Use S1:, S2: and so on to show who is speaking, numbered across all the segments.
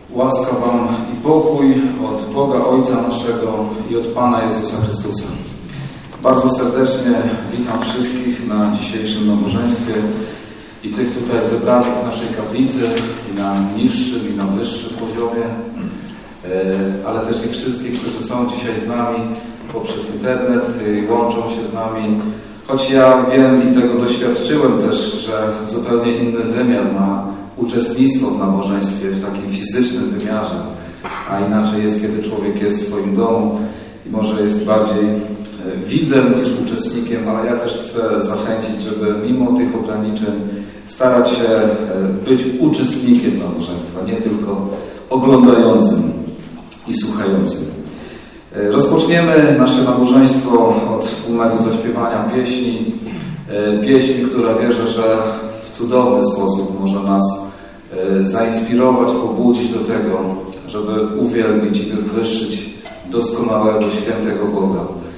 S1: Łaska Wam i pokój od Boga Ojca naszego i od Pana Jezusa Chrystusa. Bardzo serdecznie witam wszystkich na dzisiejszym nabożeństwie i tych tutaj zebranych w naszej kaplicy i na niższym i na wyższym poziomie, ale też i wszystkich, którzy są dzisiaj z nami poprzez internet i łączą się z nami. Choć ja wiem i tego doświadczyłem też, że zupełnie inny wymiar ma uczestnictwo w nabożeństwie w takim fizycznym wymiarze, a inaczej jest, kiedy człowiek jest w swoim domu i może jest bardziej widzem niż uczestnikiem, ale ja też chcę zachęcić, żeby mimo tych ograniczeń starać się być uczestnikiem nabożeństwa, nie tylko oglądającym i słuchającym. Rozpoczniemy nasze nabożeństwo od wspólnego zaśpiewania pieśni. Pieśń, która wierzę, że w cudowny sposób może nas zainspirować, pobudzić do tego, żeby uwielbić i wywyższyć doskonałego, świętego Boga.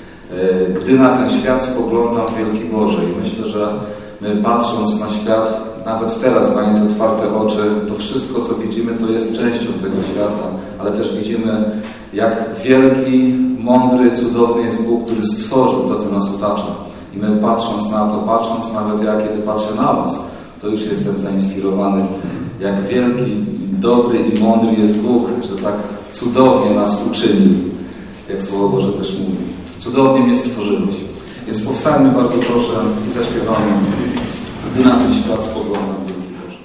S1: Gdy na ten świat spoglądam, wielki Boże, i myślę, że my patrząc na świat, nawet teraz, mając otwarte oczy, to wszystko, co widzimy, to jest częścią tego świata, ale też widzimy, jak wielki, mądry, cudowny jest Bóg, który stworzył to, co nas otacza. I my patrząc na to, patrząc nawet ja, kiedy patrzę na Was, to już jestem zainspirowany, jak wielki, dobry i mądry jest Bóg, że tak cudownie nas uczynił, jak Słowo Boże też mówi. Cudownie mnie stworzyłeś. Więc powstańmy, bardzo proszę, i zaśpiewamy, gdy na ten świat spoglądam, wielki Boże.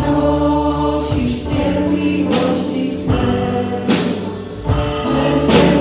S2: Znosisz w cierpliwości swe.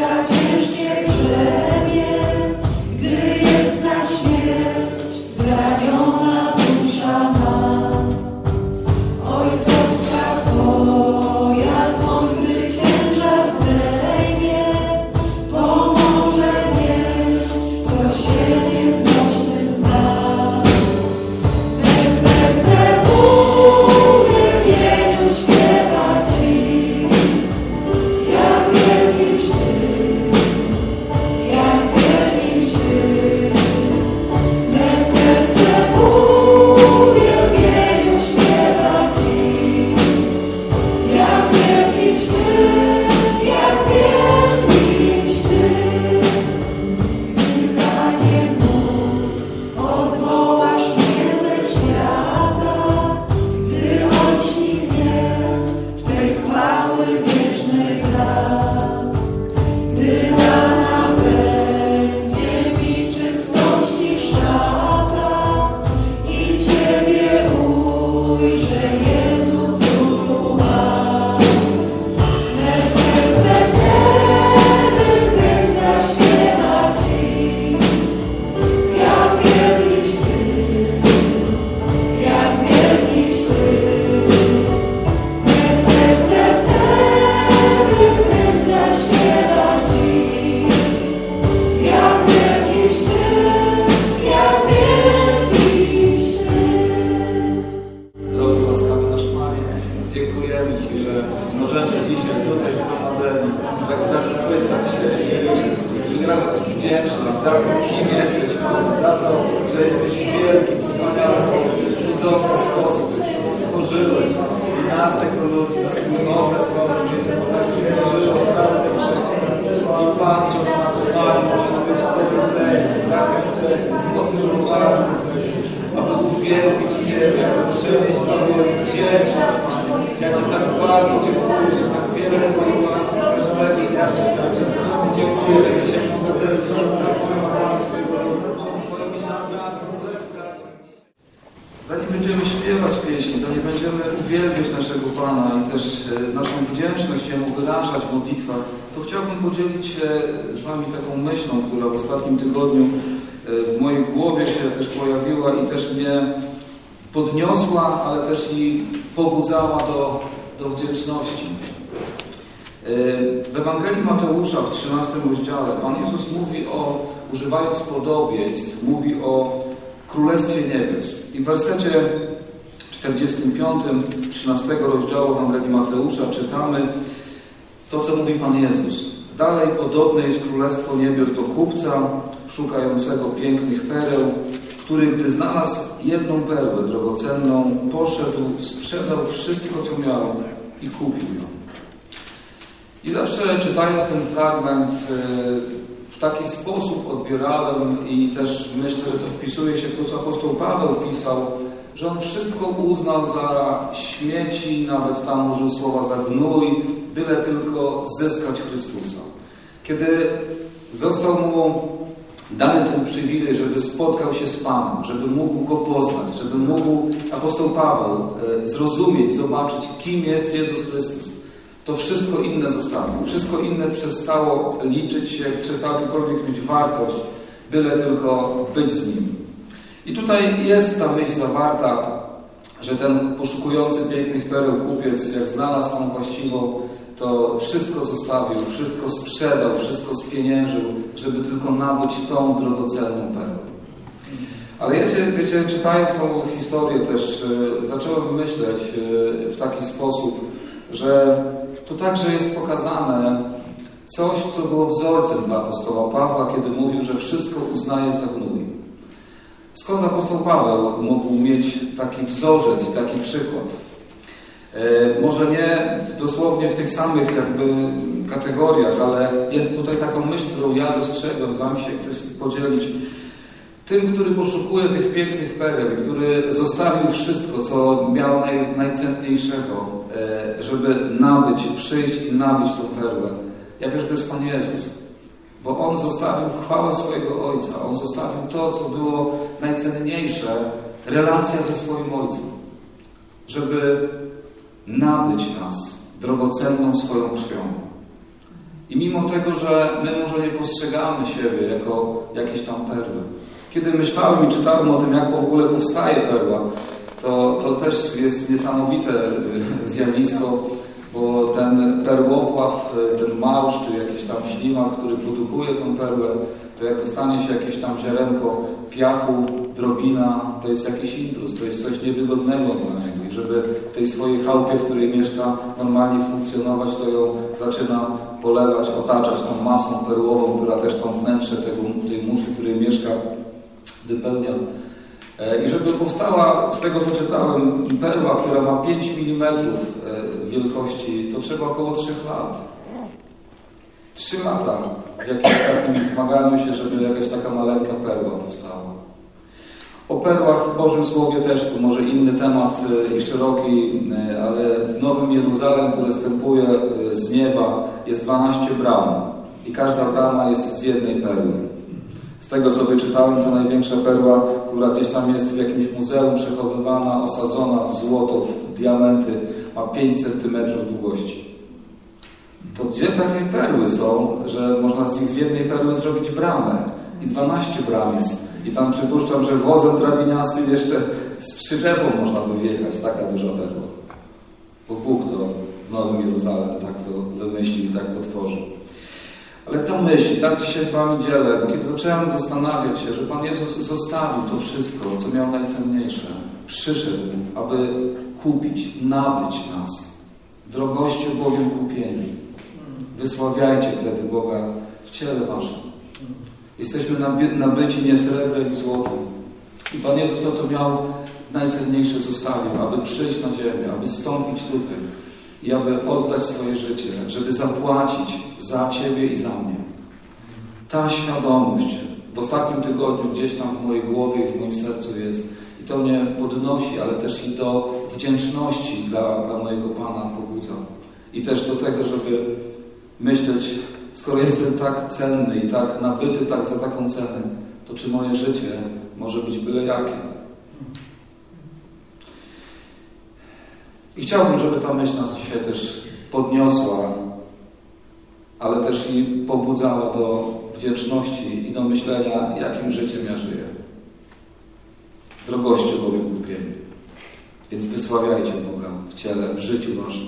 S1: wdzięczność za to, kim jesteś, Panie, za to, że jesteś wielkim, wspaniałym Bogiem, w cudowny sposób stworzyłeś nację ludzi na swój obraz, podobieństwo, także stworzyłeś cały ten wszechświat i patrząc na to, Panie, możemy być powiedzeni, zachęceni, zmotywowani, aby uwielbić Ciebie, aby przynieść Tobie wdzięczność, Panie. Ja Ci tak bardzo dziękuję, że tak wiele Twojej łaski każdego dnia i dziękuję, że dzisiaj mogę być zgromadzony Twojego Twoimi siostrami, z moimi braćmi. Zanim będziemy śpiewać pieśni, zanim będziemy uwielbiać naszego Pana i też naszą wdzięczność Jemu wyrażać w modlitwach, to chciałbym podzielić się z Wami taką myślą, która w ostatnim tygodniu w mojej głowie się też pojawiła i też mnie podniosła, ale też i pobudzała do wdzięczności. W Ewangelii Mateusza w 13 rozdziale Pan Jezus mówi używając podobieństw, mówi o Królestwie Niebios. I w wersecie 45, 13 rozdziału Ewangelii Mateusza czytamy to, co mówi Pan Jezus. Dalej podobne jest Królestwo Niebios do kupca szukającego pięknych pereł, który, gdy znalazł jedną perłę drogocenną, poszedł, sprzedał wszystko, co miał i kupił ją. I zawsze czytając ten fragment w taki sposób odbierałem i też myślę, że to wpisuje się w to, co apostoł Paweł pisał, że on wszystko uznał za śmieci, nawet tam użył słowa za gnój, byle tylko zyskać Chrystusa. Kiedy został mu dany ten przywilej, żeby spotkał się z Panem, żeby mógł Go poznać, żeby mógł apostoł Paweł zrozumieć, zobaczyć, kim jest Jezus Chrystus, to wszystko inne zostawił. Wszystko inne przestało liczyć się, przestało jakąkolwiek mieć wartość, byle tylko być z Nim. I tutaj jest ta myśl zawarta, że ten poszukujący pięknych pereł kupiec, jak znalazł tą właściwą, to wszystko zostawił, wszystko sprzedał, wszystko spieniężył, żeby tylko nabyć tą drogocenną perłę. Ale wiecie, czytając tą historię też zacząłem myśleć w taki sposób, że tu także jest pokazane coś, co było wzorcem dla apostoła Pawła, kiedy mówił, że wszystko uznaje za gnój. Skąd apostoł Paweł mógł mieć taki wzorzec i taki przykład? Może nie dosłownie w tych samych jakby kategoriach, ale jest tutaj taką myśl, którą ja dostrzegłem, z Wami się chcę podzielić. Tym, który poszukuje tych pięknych pereł, który zostawił wszystko, co miał najcenniejszego, żeby przyjść i nabyć tą perłę. Ja wiem, że to jest Pan Jezus, bo On zostawił chwałę swojego Ojca, On zostawił to, co było najcenniejsze, relacja ze swoim Ojcem, żeby nabyć nas drogocenną swoją krwią. I mimo tego, że my może nie postrzegamy siebie jako jakieś tam perły. Kiedy myślałem i czytałem o tym, jak w ogóle powstaje perła, to też jest niesamowite zjawisko, bo ten perłopław, ten marsz, czy jakiś tam ślimak, który produkuje tą perłę, to jak dostanie się jakieś tam ziarenko piachu, drobina, to jest jakiś intruz, to jest coś niewygodnego dla niego. I żeby w tej swojej chałupie, w której mieszka, normalnie funkcjonować, to ją zaczyna polewać, otaczać tą masą perłową, która też tam wnętrze tej muszli, w której mieszka, wypełnia. I żeby powstała, z tego co czytałem, perła, która ma 5 mm wielkości, to trzeba około 3 lat. 3 lata w jakimś takim zmaganiu się, żeby jakaś taka maleńka perła powstała. O perłach w Bożym Słowie też, to może inny temat i szeroki, ale w Nowym Jeruzalem, które wstępuje z nieba, jest 12 bram i każda brama jest z jednej perły. Z tego co wyczytałem, to największa perła, która gdzieś tam jest w jakimś muzeum przechowywana, osadzona w złoto, w diamenty, ma 5 cm długości. To gdzie takie perły są, że można z nich z jednej perły zrobić bramę i 12 bram jest. I tam przypuszczam, że wozem drabiniastym jeszcze z przyczepą można by wjechać, taka duża perła. Bo Bóg to w Nowym Jeruzalem tak to wymyślił i tak to tworzył. Ale to myśl, tak dzisiaj z Wami dzielę, bo kiedy zacząłem zastanawiać się, że Pan Jezus zostawił to wszystko, co miał najcenniejsze, przyszedł, aby kupić, nabyć nas. Drogoście bowiem kupieni. Wysławiajcie wtedy Boga w ciele Waszym. Jesteśmy nabyci nie srebrem i złotem. I Pan Jezus to, co miał najcenniejsze, zostawił, aby przyjść na ziemię, aby stąpić tutaj i aby oddać swoje życie, żeby zapłacić za Ciebie i za mnie. Ta świadomość w ostatnim tygodniu gdzieś tam w mojej głowie i w moim sercu jest. I to mnie podnosi, ale też i do wdzięczności dla mojego Pana pobudza. I też do tego, żeby myśleć, skoro jestem tak cenny i tak nabyty tak za taką cenę, to czy moje życie może być byle jakie? I chciałbym, żeby ta myśl nas dzisiaj też podniosła, ale też i pobudzała do wdzięczności i do myślenia, jakim życiem ja żyję. Drogoście bowiem kupieni. Więc wysławiajcie Boga w ciele, w życiu waszym.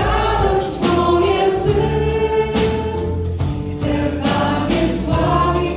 S2: Sławić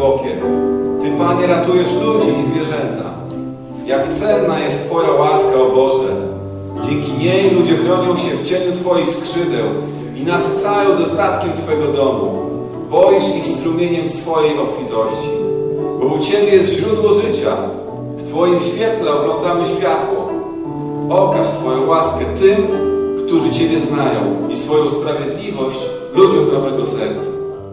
S2: głębokie. Ty, Panie, ratujesz ludzi i zwierzęta. Jak cenna jest Twoja łaska, o Boże. Dzięki niej ludzie chronią się w cieniu Twoich skrzydeł i nasycają dostatkiem Twego domu. Poisz ich strumieniem swojej obfitości. Bo u Ciebie jest źródło życia. W Twoim świetle oglądamy światło. Okaż swoją łaskę tym, którzy Ciebie znają i swoją sprawiedliwość ludziom prawego serca.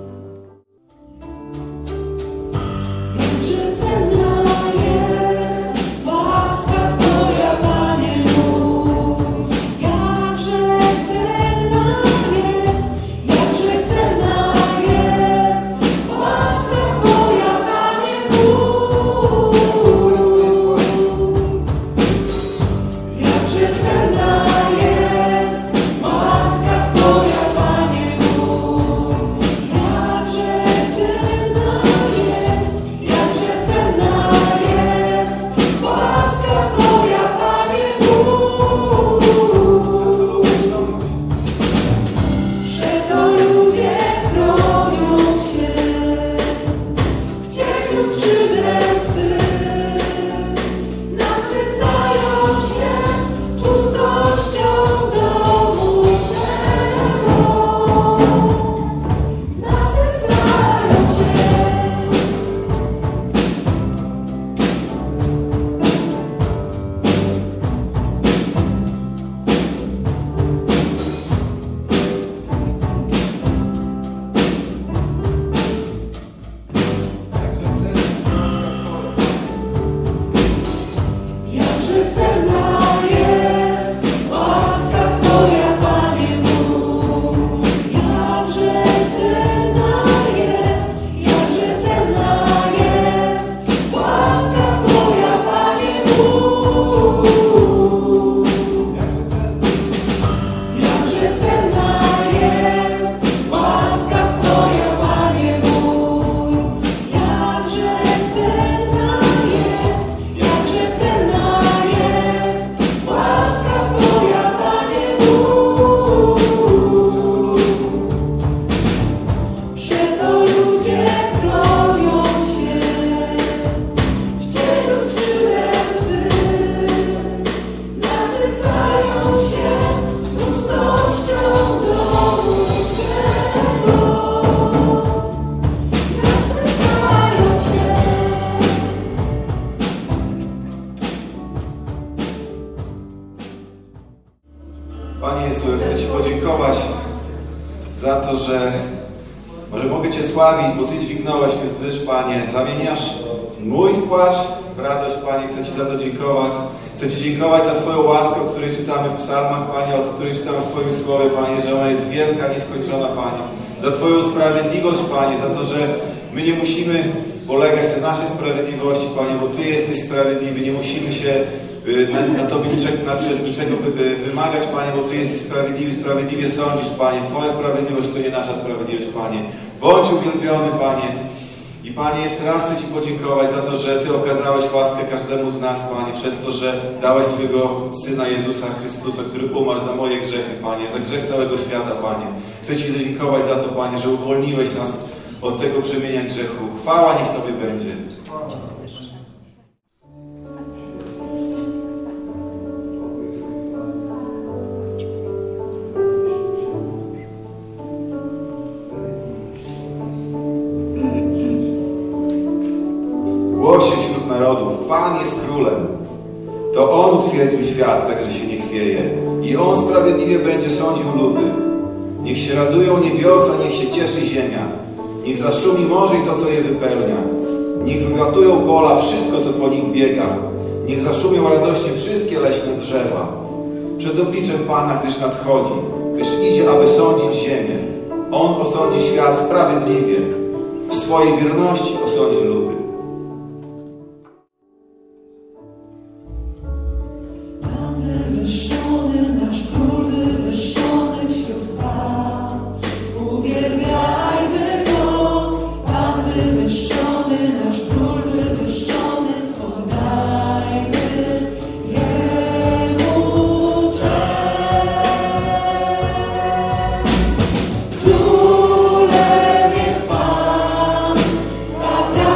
S2: Panie Jezu, chcę Ci podziękować za to, że może mogę Cię sławić, bo Ty dźwignąłeś mnie z wyż, Panie. Zamieniasz mój płacz w radość, Panie. Chcę Ci za to dziękować. Chcę Ci dziękować za Twoją łaskę, o której czytamy w psalmach, Panie, o której czytamy w Twoim słowie, Panie, że ona jest wielka, nieskończona, Panie. Za Twoją sprawiedliwość, Panie, za to, że my nie musimy polegać na naszej sprawiedliwości, Panie, bo Ty jesteś sprawiedliwy. Nie musimy się na Tobie niczego wymagać, Panie, bo Ty jesteś sprawiedliwy, sprawiedliwie sądzisz, Panie. Twoja sprawiedliwość to nie nasza sprawiedliwość, Panie. Bądź uwielbiony, Panie. I Panie, jeszcze raz chcę Ci podziękować za to, że Ty okazałeś łaskę każdemu z nas, Panie, przez to, że dałeś swojego Syna Jezusa Chrystusa, który umarł za moje grzechy, Panie, za grzech całego świata, Panie. Chcę Ci dziękować za to, Panie, że uwolniłeś nas od tego brzemienia grzechu. Chwała niech Tobie będzie. Głoście wśród narodów, Pan jest królem. To On utwierdził świat, tak że się nie chwieje. I On sprawiedliwie będzie sądził ludy. Niech się radują niebiosa, niech się cieszy ziemia. Niech zaszumi morze i to, co je wypełnia. Niech wywatują pola, wszystko, co po nich biega. Niech zaszumią radośnie wszystkie leśne drzewa. Przed obliczem Pana, gdyż nadchodzi, gdyż idzie, aby sądzić ziemię. On osądzi świat sprawiedliwie. W swojej wierności osądzi ludy.
S3: Królem jest Pan,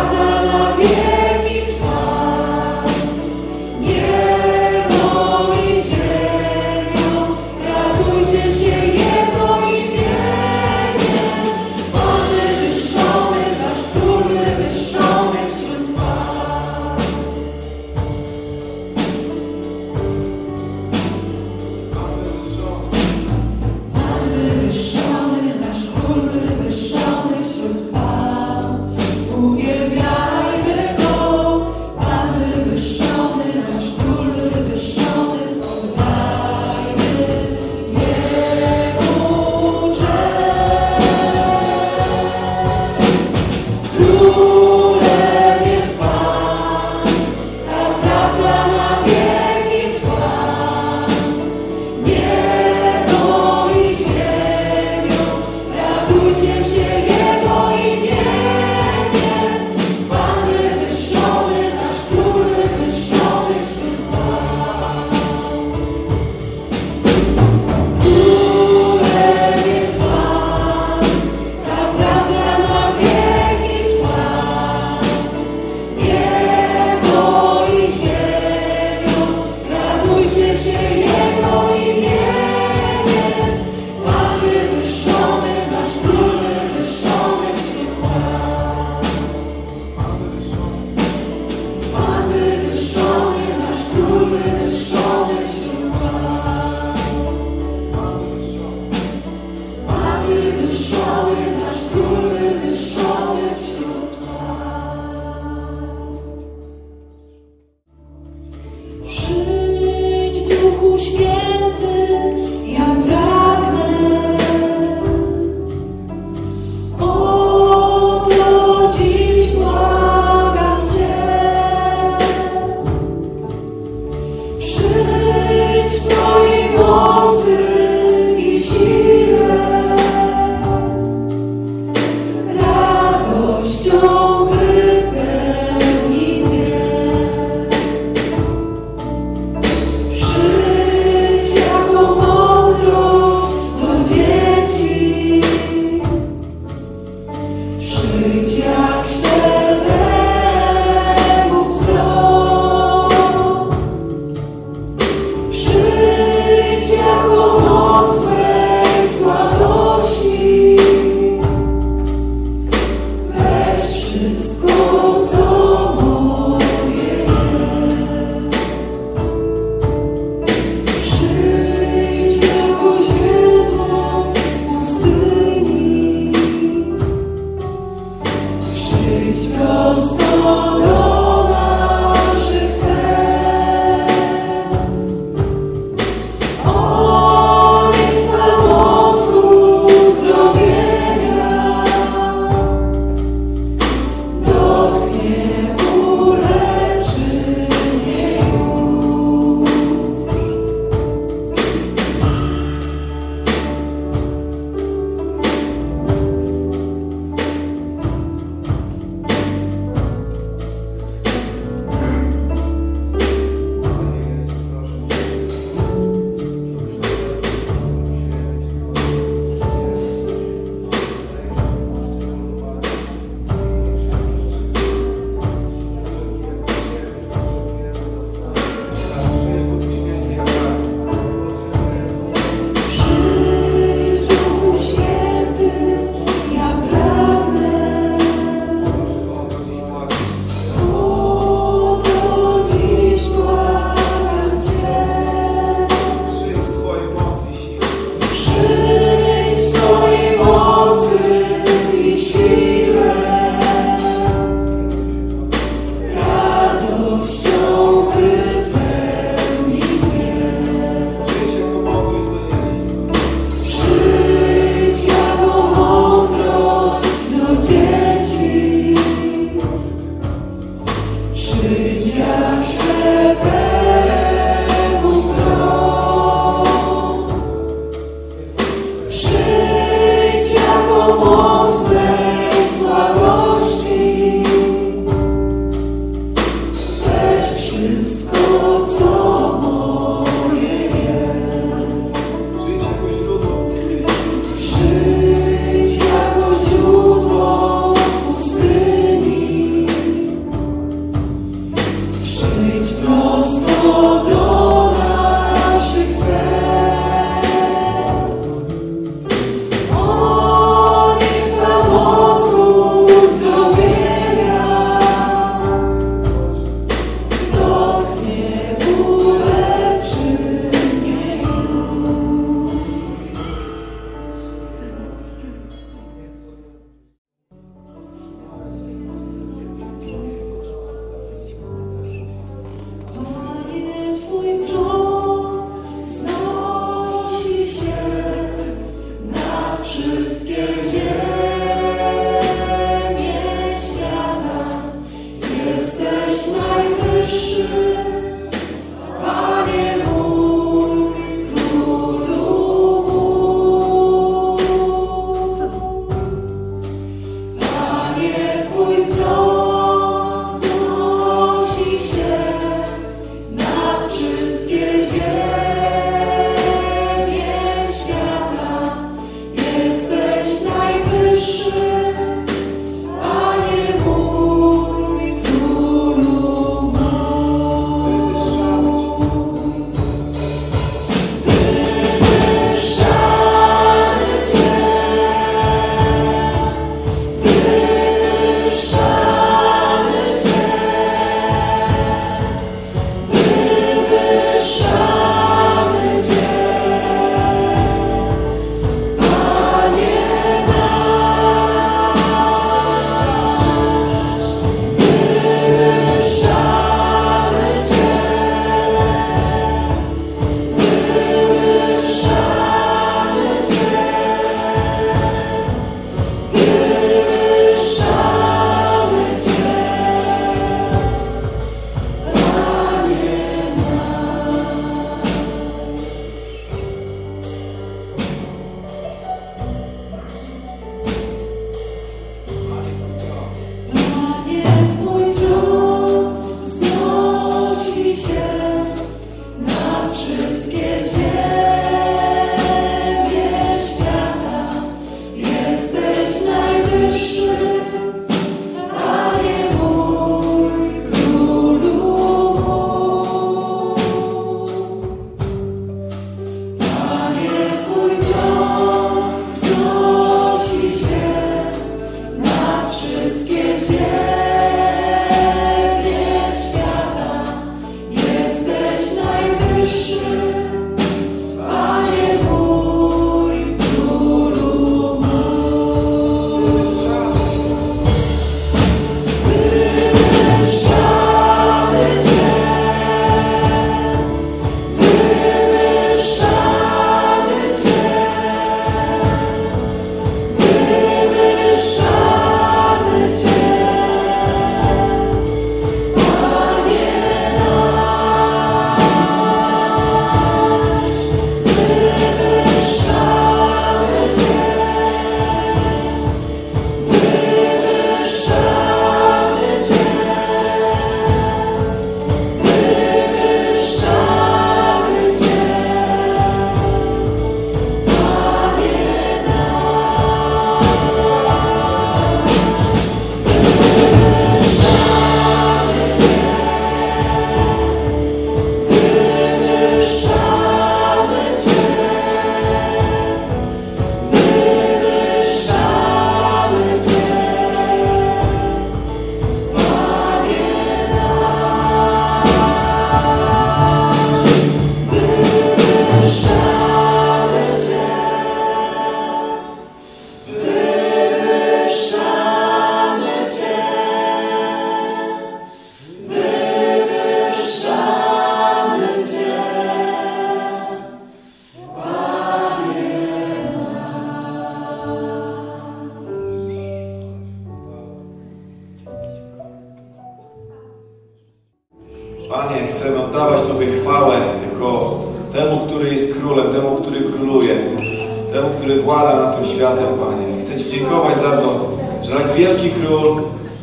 S2: Panie, chcemy oddawać Tobie chwałę tylko temu, który jest królem, temu, który króluje, temu, który włada nad tym światem, Panie. Chcę Ci dziękować za to, że tak wielki król,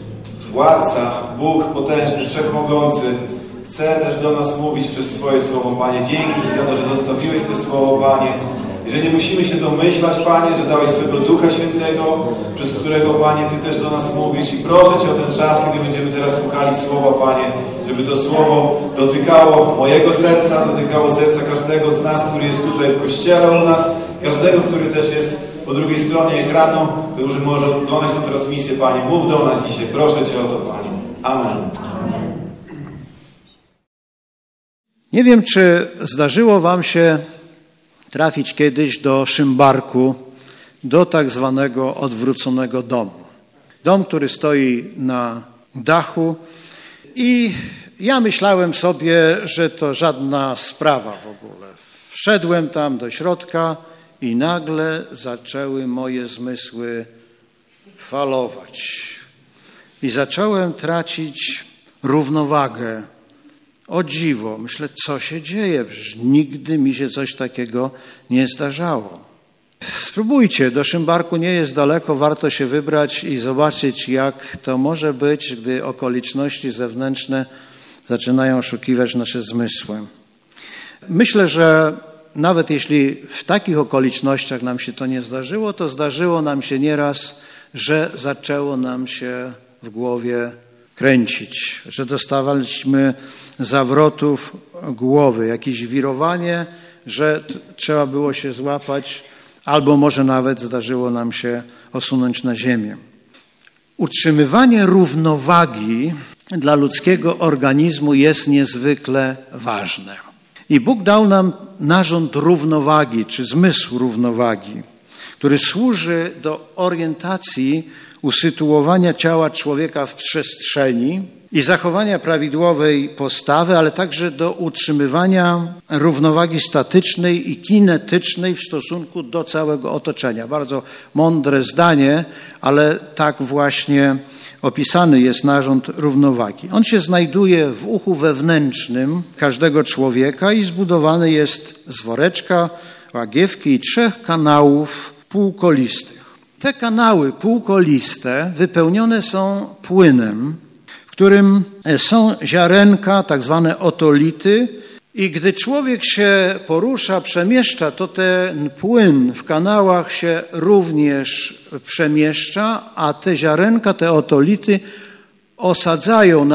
S2: władca, Bóg potężny, wszechmogący, chce też do nas mówić przez swoje słowo, Panie. Dzięki Ci za to, że zostawiłeś to słowo, Panie. I że nie musimy się domyślać, Panie, że dałeś swego Ducha Świętego, przez którego, Panie, Ty też do nas mówisz. I proszę Cię o ten czas, kiedy będziemy teraz słuchali słowa, Panie, żeby to słowo dotykało mojego serca, dotykało serca każdego z nas, który jest tutaj w kościele u nas, każdego, który też jest po drugiej stronie ekranu, który może oglądać tę transmisję, Panie. Mów do nas dzisiaj. Proszę Cię o to, Panie. Amen.
S3: Nie wiem, czy zdarzyło Wam się trafić kiedyś do Szymbarku, do tak zwanego odwróconego domu. Dom, który stoi na dachu i ja myślałem sobie, że to żadna sprawa w ogóle. Wszedłem tam do środka i nagle zaczęły moje zmysły falować. I zacząłem tracić równowagę O dziwo, myślę, co się dzieje? Przecież nigdy mi się coś takiego nie zdarzało. Spróbujcie, do Szymbarku nie jest daleko, warto się wybrać i zobaczyć, jak to może być, gdy okoliczności zewnętrzne zaczynają oszukiwać nasze zmysły. Myślę, że nawet jeśli w takich okolicznościach nam się to nie zdarzyło, to zdarzyło nam się nieraz, że zaczęło nam się w głowie kręcić, że dostawaliśmy zawrotów głowy, jakieś wirowanie, że trzeba było się złapać, albo może nawet zdarzyło nam się osunąć na ziemię. Utrzymywanie równowagi dla ludzkiego organizmu jest niezwykle ważne. I Bóg dał nam narząd równowagi, czy zmysł równowagi, który służy do orientacji, usytuowania ciała człowieka w przestrzeni i zachowania prawidłowej postawy, ale także do utrzymywania równowagi statycznej i kinetycznej w stosunku do całego otoczenia. Bardzo mądre zdanie, ale tak właśnie opisany jest narząd równowagi. On się znajduje w uchu wewnętrznym każdego człowieka i zbudowany jest z woreczka, łagiewki i 3 kanałów półkolistych. Te kanały półkoliste wypełnione są płynem, w którym są ziarenka, tak zwane otolity, i gdy człowiek się porusza, przemieszcza, to ten płyn w kanałach się również przemieszcza, a te ziarenka, te otolity osadzają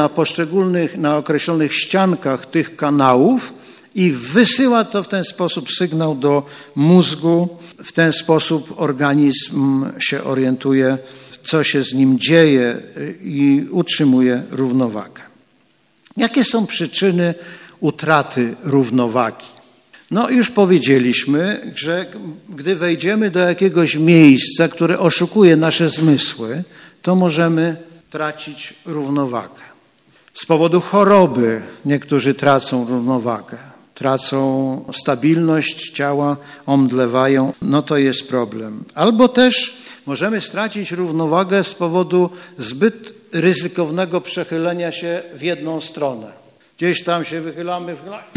S3: na określonych ściankach tych kanałów i wysyła to w ten sposób sygnał do mózgu. W ten sposób organizm się orientuje, co się z nim dzieje i utrzymuje równowagę. Jakie są przyczyny utraty równowagi? No już powiedzieliśmy, że gdy wejdziemy do jakiegoś miejsca, które oszukuje nasze zmysły, to możemy tracić równowagę. Z powodu choroby niektórzy tracą równowagę, tracą stabilność ciała, omdlewają, no to jest problem. Albo też możemy stracić równowagę z powodu zbyt ryzykownego przechylenia się w jedną stronę. Gdzieś tam się wychylamy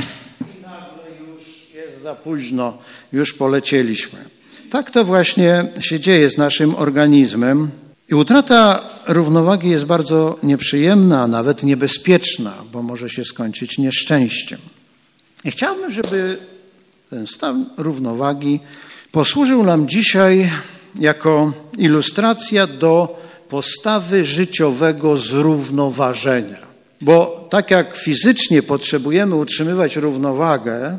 S3: i nagle już jest za późno, już polecieliśmy. Tak to właśnie się dzieje z naszym organizmem i utrata równowagi jest bardzo nieprzyjemna, a nawet niebezpieczna, bo może się skończyć nieszczęściem. I chciałbym, żeby ten stan równowagi posłużył nam dzisiaj jako ilustracja do postawy życiowego zrównoważenia. Bo tak jak fizycznie potrzebujemy utrzymywać równowagę,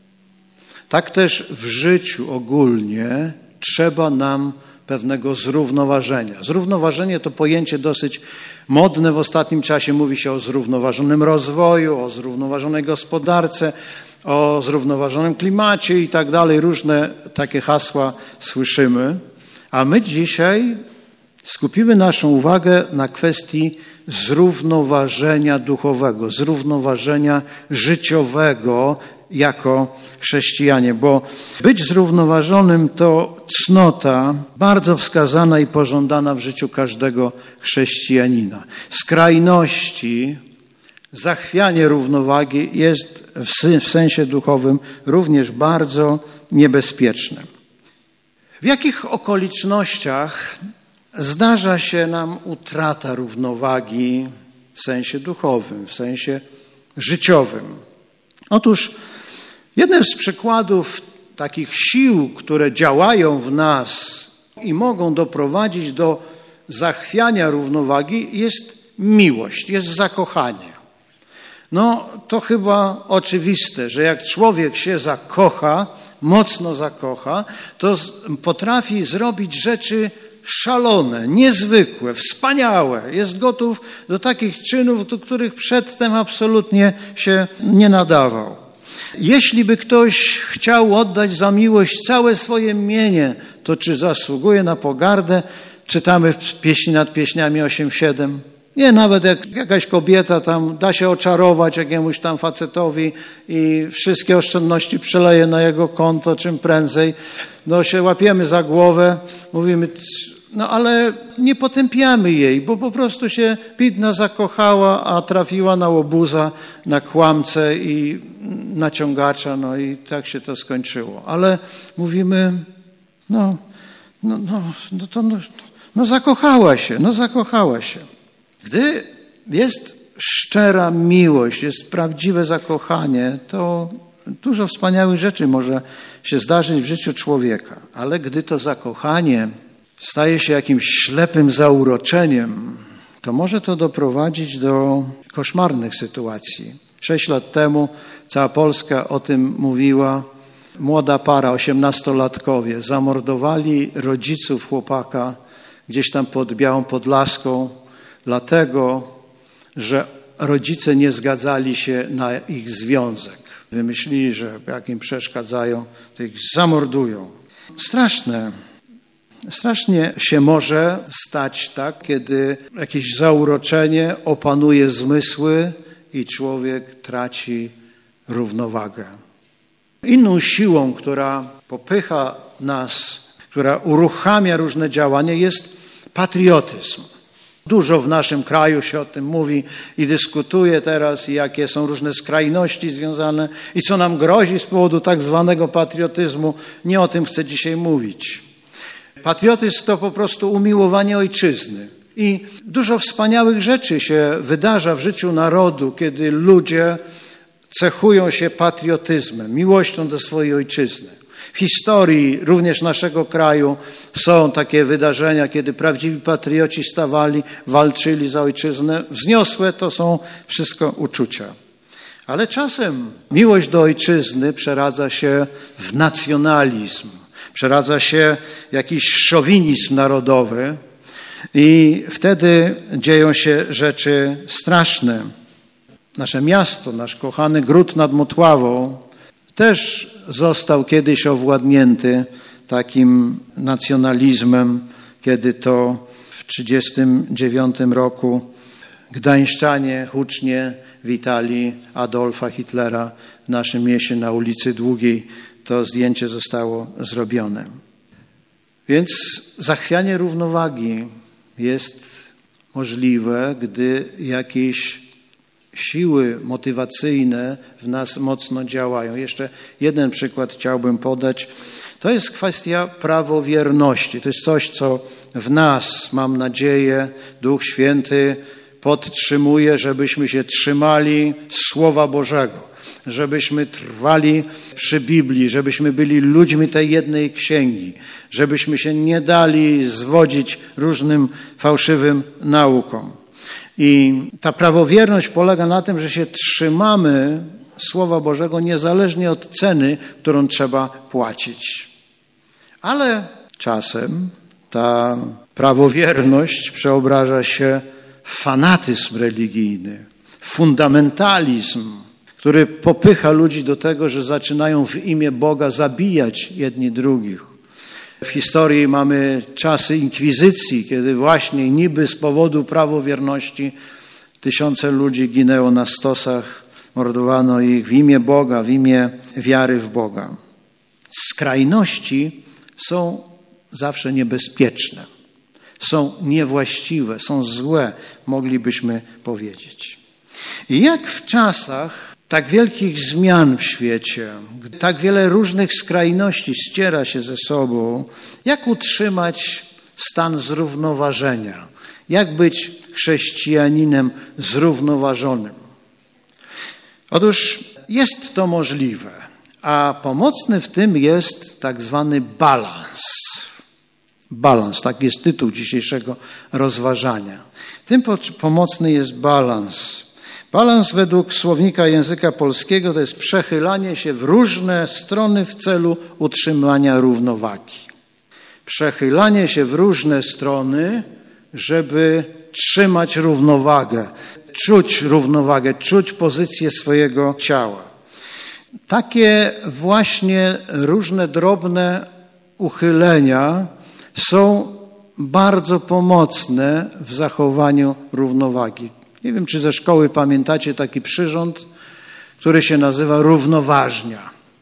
S3: tak też w życiu ogólnie trzeba nam pewnego zrównoważenia. Zrównoważenie to pojęcie dosyć modne w ostatnim czasie. Mówi się o zrównoważonym rozwoju, o zrównoważonej gospodarce, o zrównoważonym klimacie i tak dalej. Różne takie hasła słyszymy. A my dzisiaj skupimy naszą uwagę na kwestii zrównoważenia duchowego, zrównoważenia życiowego jako chrześcijanie, bo być zrównoważonym to cnota bardzo wskazana i pożądana w życiu każdego chrześcijanina. Skrajności, zachwianie równowagi jest w sensie duchowym również bardzo niebezpieczne. W jakich okolicznościach zdarza się nam utrata równowagi w sensie duchowym, w sensie życiowym? Otóż jeden z przykładów takich sił, które działają w nas i mogą doprowadzić do zachwiania równowagi, jest miłość, jest zakochanie. No to chyba oczywiste, że jak człowiek się zakocha, mocno zakocha, to potrafi zrobić rzeczy szalone, niezwykłe, wspaniałe. Jest gotów do takich czynów, do których przedtem absolutnie się nie nadawał. Jeśli by ktoś chciał oddać za miłość całe swoje mienie, to czy zasługuje na pogardę? Czytamy w Pieśni nad Pieśniami 8:7. Nie, nawet jak jakaś kobieta tam da się oczarować jakiemuś tam facetowi i wszystkie oszczędności przeleje na jego konto czym prędzej, no się łapiemy za głowę, mówimy, No ale nie potępiamy jej, bo po prostu się biedna zakochała, a trafiła na łobuza, na kłamcę i naciągacza, no i tak się to skończyło. Ale mówimy, zakochała się. Gdy jest szczera miłość, jest prawdziwe zakochanie, to dużo wspaniałych rzeczy może się zdarzyć w życiu człowieka. Ale gdy to zakochanie staje się jakimś ślepym zauroczeniem, to może to doprowadzić do koszmarnych sytuacji. 6 lat temu cała Polska o tym mówiła. Młoda para, 18-latkowie, zamordowali rodziców chłopaka gdzieś tam pod Białą Podlaską, dlatego, że rodzice nie zgadzali się na ich związek. Wymyślili, że jak im przeszkadzają, to ich zamordują. Strasznie się może stać tak, kiedy jakieś zauroczenie opanuje zmysły i człowiek traci równowagę. Inną siłą, która popycha nas, która uruchamia różne działania, jest patriotyzm. Dużo w naszym kraju się o tym mówi i dyskutuje teraz, i jakie są różne skrajności związane i co nam grozi z powodu tak zwanego patriotyzmu. Nie o tym chcę dzisiaj mówić. Patriotyzm to po prostu umiłowanie ojczyzny. I dużo wspaniałych rzeczy się wydarza w życiu narodu, kiedy ludzie cechują się patriotyzmem, miłością do swojej ojczyzny. W historii również naszego kraju są takie wydarzenia, kiedy prawdziwi patrioci stawali, walczyli za ojczyznę. Wzniosłe to są wszystko uczucia. Ale czasem miłość do ojczyzny przeradza się w nacjonalizm, przeradza się w jakiś szowinizm narodowy i wtedy dzieją się rzeczy straszne. Nasze miasto, nasz kochany Gród nad Motławą też został kiedyś owładnięty takim nacjonalizmem, kiedy to w 1939 roku gdańszczanie hucznie witali Adolfa Hitlera w naszym mieście na ulicy Długiej. To zdjęcie zostało zrobione. Więc zachwianie równowagi jest możliwe, gdy jakieś siły motywacyjne w nas mocno działają. Jeszcze jeden przykład chciałbym podać. To jest kwestia prawowierności. To jest coś, co w nas, mam nadzieję, Duch Święty podtrzymuje, żebyśmy się trzymali Słowa Bożego, żebyśmy trwali przy Biblii, żebyśmy byli ludźmi tej jednej księgi, żebyśmy się nie dali zwodzić różnym fałszywym naukom. I ta prawowierność polega na tym, że się trzymamy Słowa Bożego niezależnie od ceny, którą trzeba płacić. Ale czasem ta prawowierność przeobraża się w fanatyzm religijny, fundamentalizm, który popycha ludzi do tego, że zaczynają w imię Boga zabijać jedni drugich. W historii mamy czasy inkwizycji, kiedy właśnie niby z powodu prawowierności tysiące ludzi ginęło na stosach, mordowano ich w imię Boga, w imię wiary w Boga. Skrajności są zawsze niebezpieczne, są niewłaściwe, są złe, moglibyśmy powiedzieć. I jak w czasach tak wielkich zmian w świecie, gdy tak wiele różnych skrajności ściera się ze sobą, jak utrzymać stan zrównoważenia? Jak być chrześcijaninem zrównoważonym? Otóż jest to możliwe, a pomocny w tym jest tak zwany balans. Balans, taki jest tytuł dzisiejszego rozważania. W tym pomocny jest balans. Balans według słownika języka polskiego to jest przechylanie się w różne strony w celu utrzymania równowagi. Przechylanie się w różne strony, żeby trzymać równowagę, czuć pozycję swojego ciała. Takie właśnie różne drobne uchylenia są bardzo pomocne w zachowaniu równowagi. Nie wiem, czy ze szkoły pamiętacie taki przyrząd, który się nazywa równoważnia.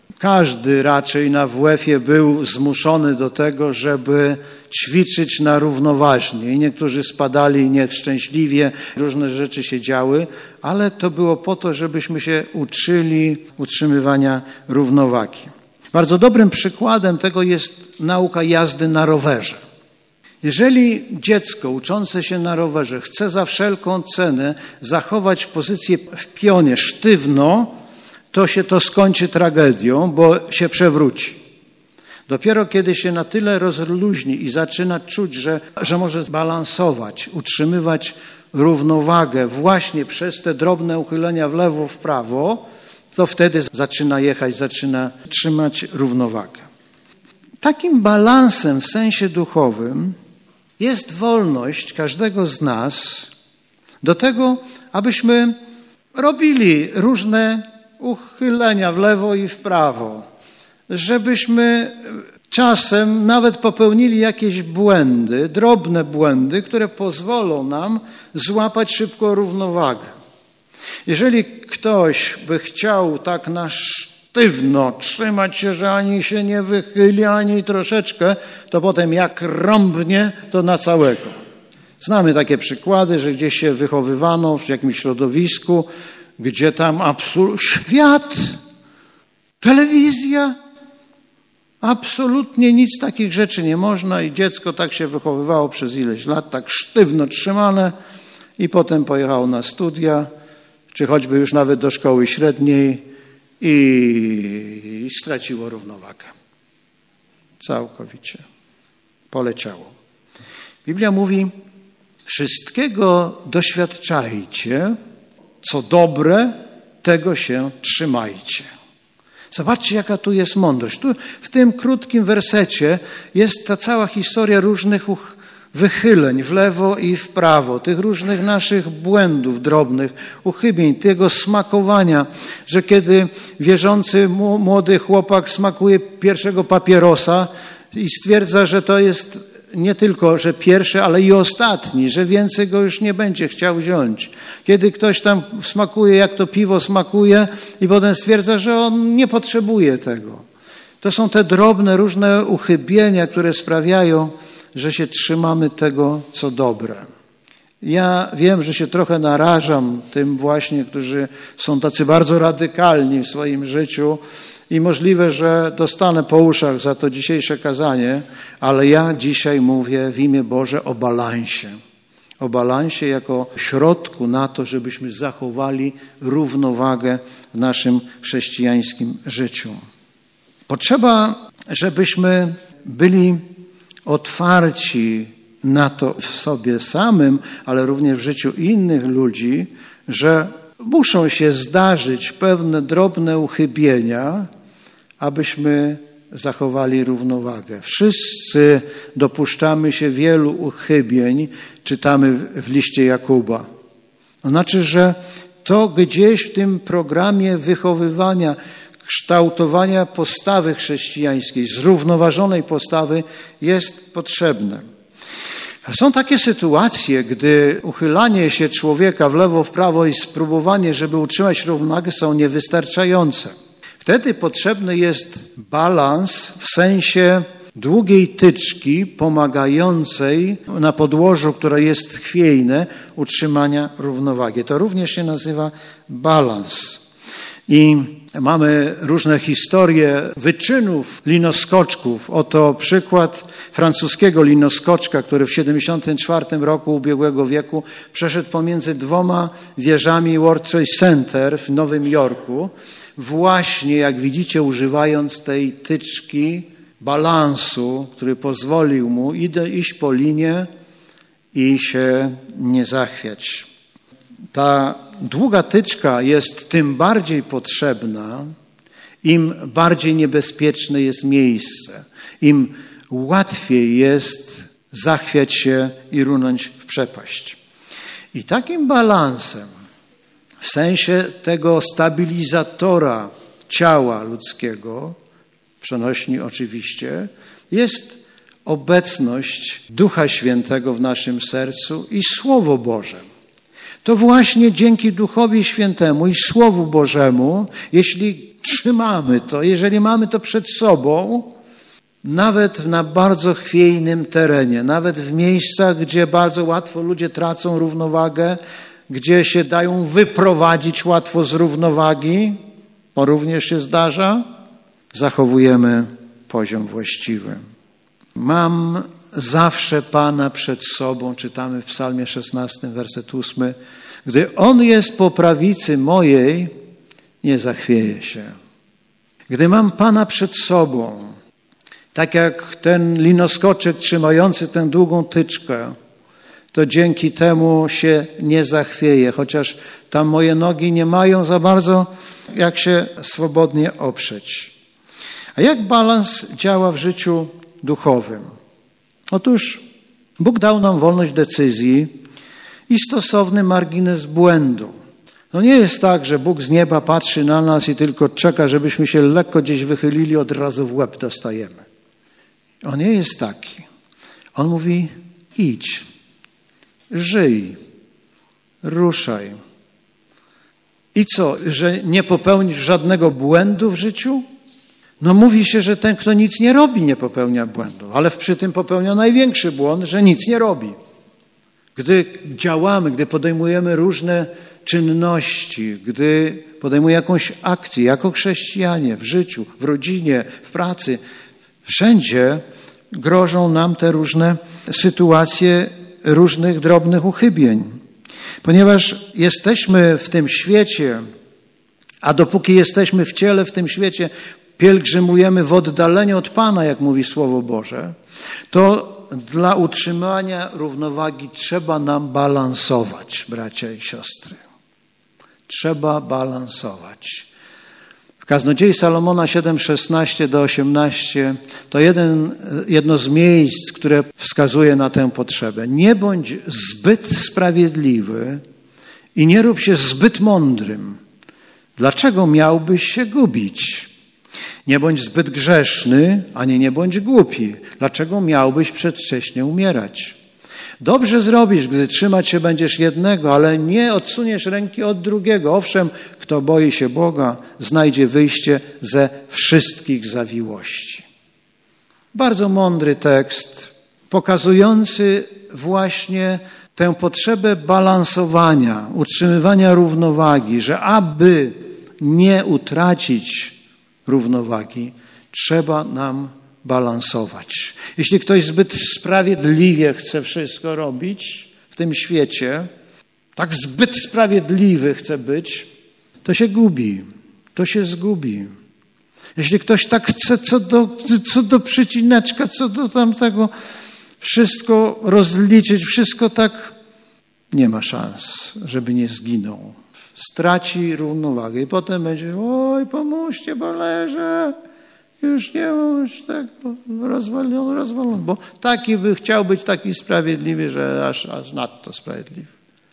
S3: Każdy raczej na WF-ie był zmuszony do tego, żeby ćwiczyć na równoważnie. I niektórzy spadali nieszczęśliwie, różne rzeczy się działy, ale to było po to, żebyśmy się uczyli utrzymywania równowagi. Bardzo dobrym przykładem tego jest nauka jazdy na rowerze. Jeżeli dziecko uczące się na rowerze chce za wszelką cenę zachować pozycję w pionie sztywno, to się to skończy tragedią, bo się przewróci. Dopiero kiedy się na tyle rozluźni i zaczyna czuć, że może zbalansować, utrzymywać równowagę właśnie przez te drobne uchylenia w lewo, w prawo, to wtedy zaczyna jechać, zaczyna trzymać równowagę. Takim balansem w sensie duchowym jest wolność każdego z nas do tego, abyśmy robili różne uchylenia w lewo i w prawo, żebyśmy czasem nawet popełnili jakieś błędy, drobne błędy, które pozwolą nam złapać szybko równowagę. Jeżeli ktoś by chciał tak na sztywno trzymać się, że ani się nie wychyli, ani troszeczkę, to potem jak rąbnie, to na całego. Znamy takie przykłady, że gdzieś się wychowywano w jakimś środowisku, gdzie tam świat, telewizja, absolutnie nic takich rzeczy nie można i dziecko tak się wychowywało przez ileś lat, tak sztywno trzymane i potem pojechało na studia, czy choćby już nawet do szkoły średniej i straciło równowagę. Całkowicie. Poleciało. Biblia mówi, wszystkiego doświadczajcie, co dobre, tego się trzymajcie. Zobaczcie, jaka tu jest mądrość. Tu w tym krótkim wersecie jest ta cała historia różnych wychyleń w lewo i w prawo, tych różnych naszych błędów drobnych, uchybień, tego smakowania, że kiedy wierzący młody chłopak smakuje pierwszego papierosa i stwierdza, że to jest nie tylko, że pierwszy, ale i ostatni, że więcej go już nie będzie chciał wziąć. Kiedy ktoś tam smakuje, jak to piwo smakuje i potem stwierdza, że on nie potrzebuje tego. To są te drobne, różne uchybienia, które sprawiają, że się trzymamy tego, co dobre. Ja wiem, że się trochę narażam tym właśnie, którzy są tacy bardzo radykalni w swoim życiu i możliwe, że dostanę po uszach za to dzisiejsze kazanie, ale ja dzisiaj mówię w imię Boże o balansie. O balansie jako środku na to, żebyśmy zachowali równowagę w naszym chrześcijańskim życiu. Potrzeba, żebyśmy byli otwarci na to w sobie samym, ale również w życiu innych ludzi, że muszą się zdarzyć pewne drobne uchybienia, abyśmy zachowali równowagę. Wszyscy dopuszczamy się wielu uchybień, czytamy w liście Jakuba. To znaczy, że to gdzieś w tym programie wychowywania, kształtowania postawy chrześcijańskiej, zrównoważonej postawy jest potrzebne. Są takie sytuacje, gdy uchylanie się człowieka w lewo, w prawo i spróbowanie, żeby utrzymać równowagę, są niewystarczające. Wtedy potrzebny jest balans w sensie długiej tyczki pomagającej na podłożu, które jest chwiejne, utrzymania równowagi. To również się nazywa balans. I mamy różne historie wyczynów linoskoczków. Oto przykład francuskiego linoskoczka, który w 1974 roku ubiegłego wieku przeszedł pomiędzy dwoma wieżami World Trade Center w Nowym Jorku. Właśnie, jak widzicie, używając tej tyczki balansu, który pozwolił mu iść po linie i się nie zachwiać. Ta długa tyczka jest tym bardziej potrzebna, im bardziej niebezpieczne jest miejsce, im łatwiej jest zachwiać się i runąć w przepaść. I takim balansem, w sensie tego stabilizatora ciała ludzkiego, przenośni oczywiście, jest obecność Ducha Świętego w naszym sercu i Słowo Boże. To właśnie dzięki Duchowi Świętemu i Słowu Bożemu, jeśli trzymamy to, jeżeli mamy to przed sobą, nawet na bardzo chwiejnym terenie, nawet w miejscach, gdzie bardzo łatwo ludzie tracą równowagę, gdzie się dają wyprowadzić łatwo z równowagi, bo również się zdarza, zachowujemy poziom właściwy. Mam zawsze Pana przed sobą, czytamy w Psalmie 16, werset 8. Gdy On jest po prawicy mojej, nie zachwieję się. Gdy mam Pana przed sobą, tak jak ten linoskoczek trzymający tę długą tyczkę, to dzięki temu się nie zachwieję, chociaż tam moje nogi nie mają za bardzo jak się swobodnie oprzeć. A jak balans działa w życiu duchowym? Otóż Bóg dał nam wolność decyzji i stosowny margines błędu. No nie jest tak, że Bóg z nieba patrzy na nas i tylko czeka, żebyśmy się lekko gdzieś wychylili, od razu w łeb dostajemy. On nie jest taki. On mówi: idź, żyj, ruszaj. I co, że nie popełnisz żadnego błędu w życiu? No mówi się, że ten, kto nic nie robi, nie popełnia błędu, ale przy tym popełnia największy błąd, że nic nie robi. Gdy działamy, gdy podejmujemy różne czynności, gdy podejmujemy jakąś akcję jako chrześcijanie w życiu, w rodzinie, w pracy, wszędzie grożą nam te różne sytuacje różnych drobnych uchybień. Ponieważ jesteśmy w tym świecie, a dopóki jesteśmy w ciele w tym świecie, pielgrzymujemy w oddaleniu od Pana, jak mówi Słowo Boże, to dla utrzymania równowagi trzeba nam balansować, bracia i siostry. Trzeba balansować. W Kaznodziei Salomona 7:16-18 to jedno z miejsc, które wskazuje na tę potrzebę. Nie bądź zbyt sprawiedliwy i nie rób się zbyt mądrym. Dlaczego miałbyś się gubić? Nie bądź zbyt grzeszny, ani nie bądź głupi. Dlaczego miałbyś przedwcześnie umierać? Dobrze zrobisz, gdy trzymać się będziesz jednego, ale nie odsuniesz ręki od drugiego. Owszem, kto boi się Boga, znajdzie wyjście ze wszystkich zawiłości. Bardzo mądry tekst, pokazujący właśnie tę potrzebę balansowania, utrzymywania równowagi, że aby nie utracić równowagi, trzeba nam balansować. Jeśli ktoś zbyt sprawiedliwie chce wszystko robić w tym świecie, tak zbyt sprawiedliwy chce być, to się gubi, to się zgubi. Jeśli ktoś tak chce co do przycineczka, co do tamtego, wszystko rozliczyć, wszystko tak, nie ma szans, żeby nie zginął. Straci równowagę i potem będzie: oj, pomóżcie, bo leżę. Już nie mam tego rozwalony, bo taki by chciał być taki sprawiedliwy, że aż nadto sprawiedliwy.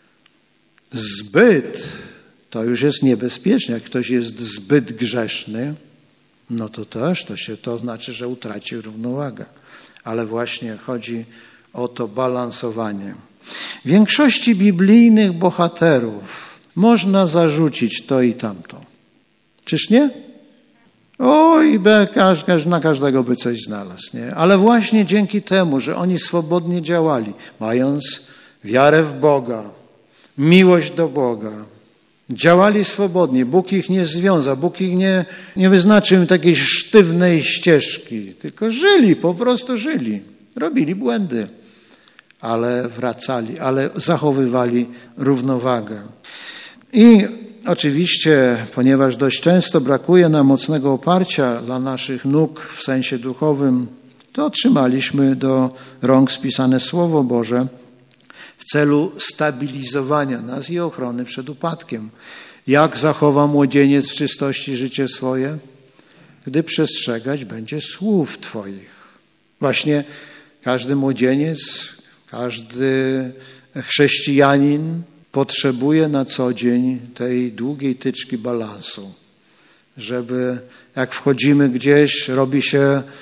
S3: Zbyt to już jest niebezpieczne. Jak ktoś jest zbyt grzeszny, no to też to znaczy, że utraci równowagę. Ale właśnie chodzi o to balansowanie. Większości biblijnych bohaterów można zarzucić to i tamto. Czyż nie? Oj, na każdego by coś znalazł, nie? Ale właśnie dzięki temu, że oni swobodnie działali, mając wiarę w Boga, miłość do Boga, działali swobodnie, Bóg ich nie związał, Bóg ich nie wyznaczył im takiej sztywnej ścieżki, tylko żyli, po prostu żyli, robili błędy, ale wracali, ale zachowywali równowagę. I oczywiście, ponieważ dość często brakuje nam mocnego oparcia dla naszych nóg w sensie duchowym, to otrzymaliśmy do rąk spisane Słowo Boże w celu stabilizowania nas i ochrony przed upadkiem. Jak zachowa młodzieniec w czystości życie swoje? Gdy przestrzegać będzie słów Twoich. Właśnie każdy młodzieniec, każdy chrześcijanin potrzebuje na co dzień tej długiej tyczki balansu, żeby jak wchodzimy gdzieś,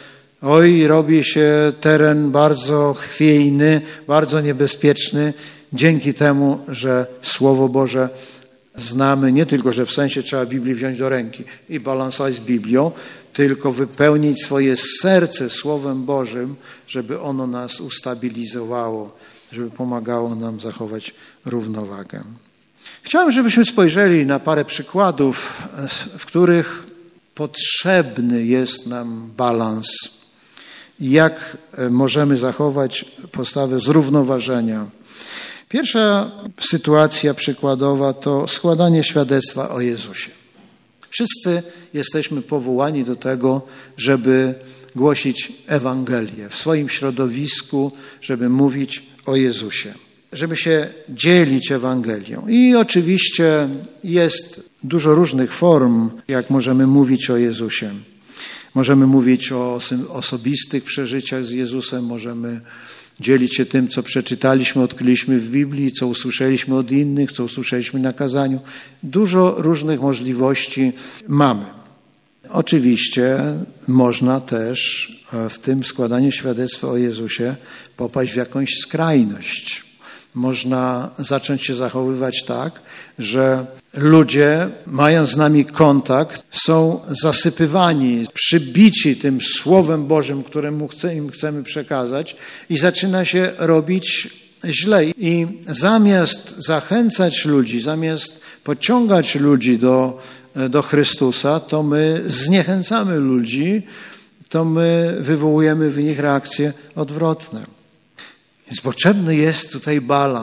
S3: robi się teren bardzo chwiejny, bardzo niebezpieczny, dzięki temu, że Słowo Boże znamy, nie tylko, że w sensie trzeba Biblię wziąć do ręki i balansować z Biblią, tylko wypełnić swoje serce Słowem Bożym, żeby ono nas ustabilizowało, żeby pomagało nam zachować równowagę. Chciałem, żebyśmy spojrzeli na parę przykładów, w których potrzebny jest nam balans i jak możemy zachować postawę zrównoważenia. Pierwsza sytuacja przykładowa to składanie świadectwa o Jezusie. Wszyscy jesteśmy powołani do tego, żeby głosić Ewangelię w swoim środowisku, żeby mówić o Jezusie, żeby się dzielić Ewangelią. I oczywiście jest dużo różnych form, jak możemy mówić o Jezusie. Możemy mówić o osobistych przeżyciach z Jezusem, możemy dzielić się tym, co przeczytaliśmy, odkryliśmy w Biblii, co usłyszeliśmy od innych, co usłyszeliśmy na kazaniu. Dużo różnych możliwości mamy. Oczywiście można też w tym składaniu świadectwa o Jezusie popaść w jakąś skrajność. Można zacząć się zachowywać tak, że ludzie, mając z nami kontakt, są zasypywani, przybici tym Słowem Bożym, któremu im chcemy przekazać i zaczyna się robić źle. I zamiast zachęcać ludzi, zamiast pociągać ludzi do Chrystusa, to my zniechęcamy ludzi, to my wywołujemy w nich reakcje odwrotne. Więc potrzebny jest tutaj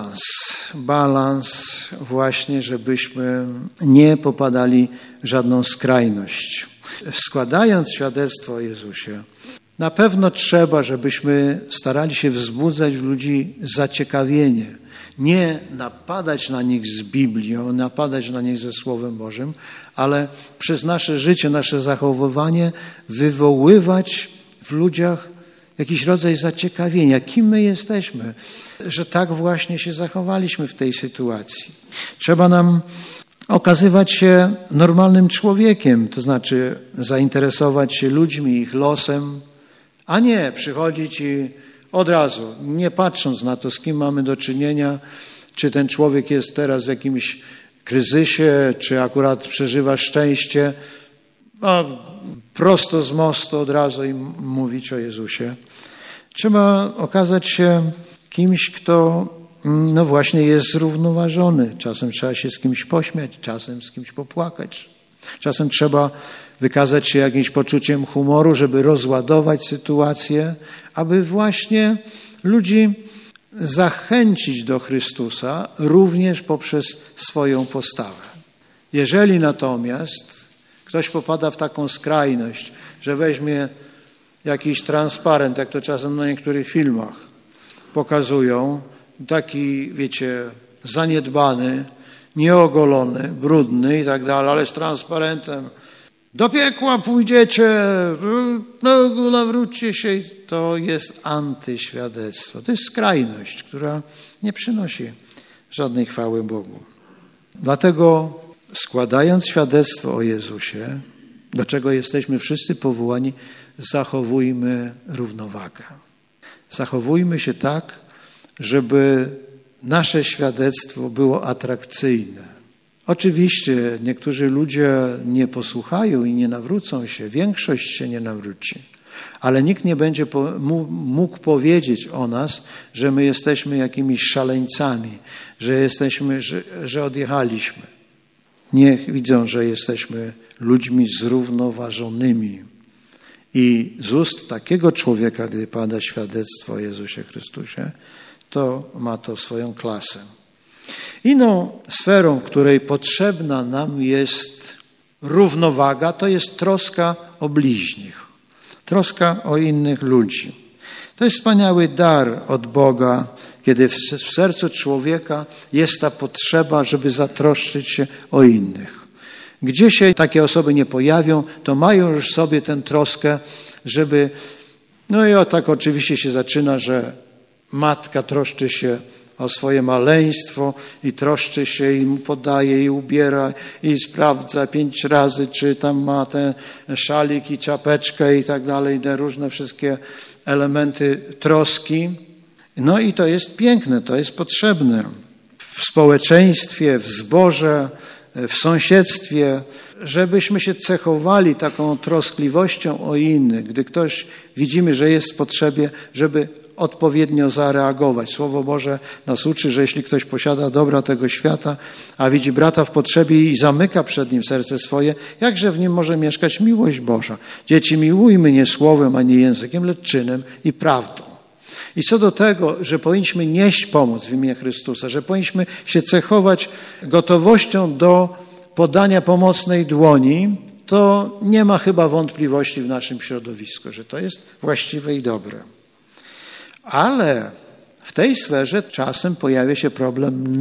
S3: balans właśnie, żebyśmy nie popadali w żadną skrajność. Składając świadectwo o Jezusie, na pewno trzeba, żebyśmy starali się wzbudzać w ludzi zaciekawienie. Nie napadać na nich z Biblią, napadać na nich ze Słowem Bożym, ale przez nasze życie, nasze zachowywanie wywoływać w ludziach jakiś rodzaj zaciekawienia, kim my jesteśmy, że tak właśnie się zachowaliśmy w tej sytuacji. Trzeba nam okazywać się normalnym człowiekiem, to znaczy zainteresować się ludźmi, ich losem, a nie przychodzić i od razu, nie patrząc na to, z kim mamy do czynienia, czy ten człowiek jest teraz w jakimś kryzysie, czy akurat przeżywa szczęście, prosto z mostu od razu i mówić o Jezusie. Trzeba okazać się kimś, kto właśnie jest zrównoważony. Czasem trzeba się z kimś pośmiać, czasem z kimś popłakać. Czasem trzeba wykazać się jakimś poczuciem humoru, żeby rozładować sytuację, aby właśnie ludzi zachęcić do Chrystusa również poprzez swoją postawę. Jeżeli natomiast ktoś popada w taką skrajność, że weźmie jakiś transparent, jak to czasem na niektórych filmach pokazują, taki, wiecie, zaniedbany, nieogolony, brudny i tak dalej, ale z transparentem. Do piekła pójdziecie, nawróćcie się. To jest antyświadectwo. To jest skrajność, która nie przynosi żadnej chwały Bogu. Dlatego składając świadectwo o Jezusie, do czego jesteśmy wszyscy powołani, zachowujmy równowagę. Zachowujmy się tak, żeby nasze świadectwo było atrakcyjne. Oczywiście niektórzy ludzie nie posłuchają i nie nawrócą się, większość się nie nawróci, ale nikt nie będzie mógł powiedzieć o nas, że my jesteśmy jakimiś szaleńcami, że odjechaliśmy. Niech widzą, że jesteśmy ludźmi zrównoważonymi. I z ust takiego człowieka, gdy pada świadectwo o Jezusie Chrystusie, to ma to swoją klasę. Inną sferą, w której potrzebna nam jest równowaga, to jest troska o bliźnich, troska o innych ludzi. To jest wspaniały dar od Boga, kiedy w sercu człowieka jest ta potrzeba, żeby zatroszczyć się o innych. Gdzie się takie osoby nie pojawią, to mają już sobie tę troskę, żeby... No i tak oczywiście się zaczyna, że matka troszczy się o swoje maleństwo i troszczy się i mu podaje i ubiera i sprawdza 5 razy, czy tam ma ten szalik i czapeczkę i tak dalej, te różne wszystkie elementy troski. No i to jest piękne, to jest potrzebne. W społeczeństwie, w zborze, w sąsiedztwie, żebyśmy się cechowali taką troskliwością o innych. Gdy ktoś widzimy, że jest w potrzebie, żeby odpowiednio zareagować. Słowo Boże nas uczy, że jeśli ktoś posiada dobra tego świata, a widzi brata w potrzebie i zamyka przed nim serce swoje, jakże w nim może mieszkać miłość Boża? Dzieci, miłujmy nie słowem, ani językiem, lecz czynem i prawdą. I co do tego, że powinniśmy nieść pomoc w imię Chrystusa, że powinniśmy się cechować gotowością do podania pomocnej dłoni, to nie ma chyba wątpliwości w naszym środowisku, że to jest właściwe i dobre. Ale w tej sferze czasem pojawia się problem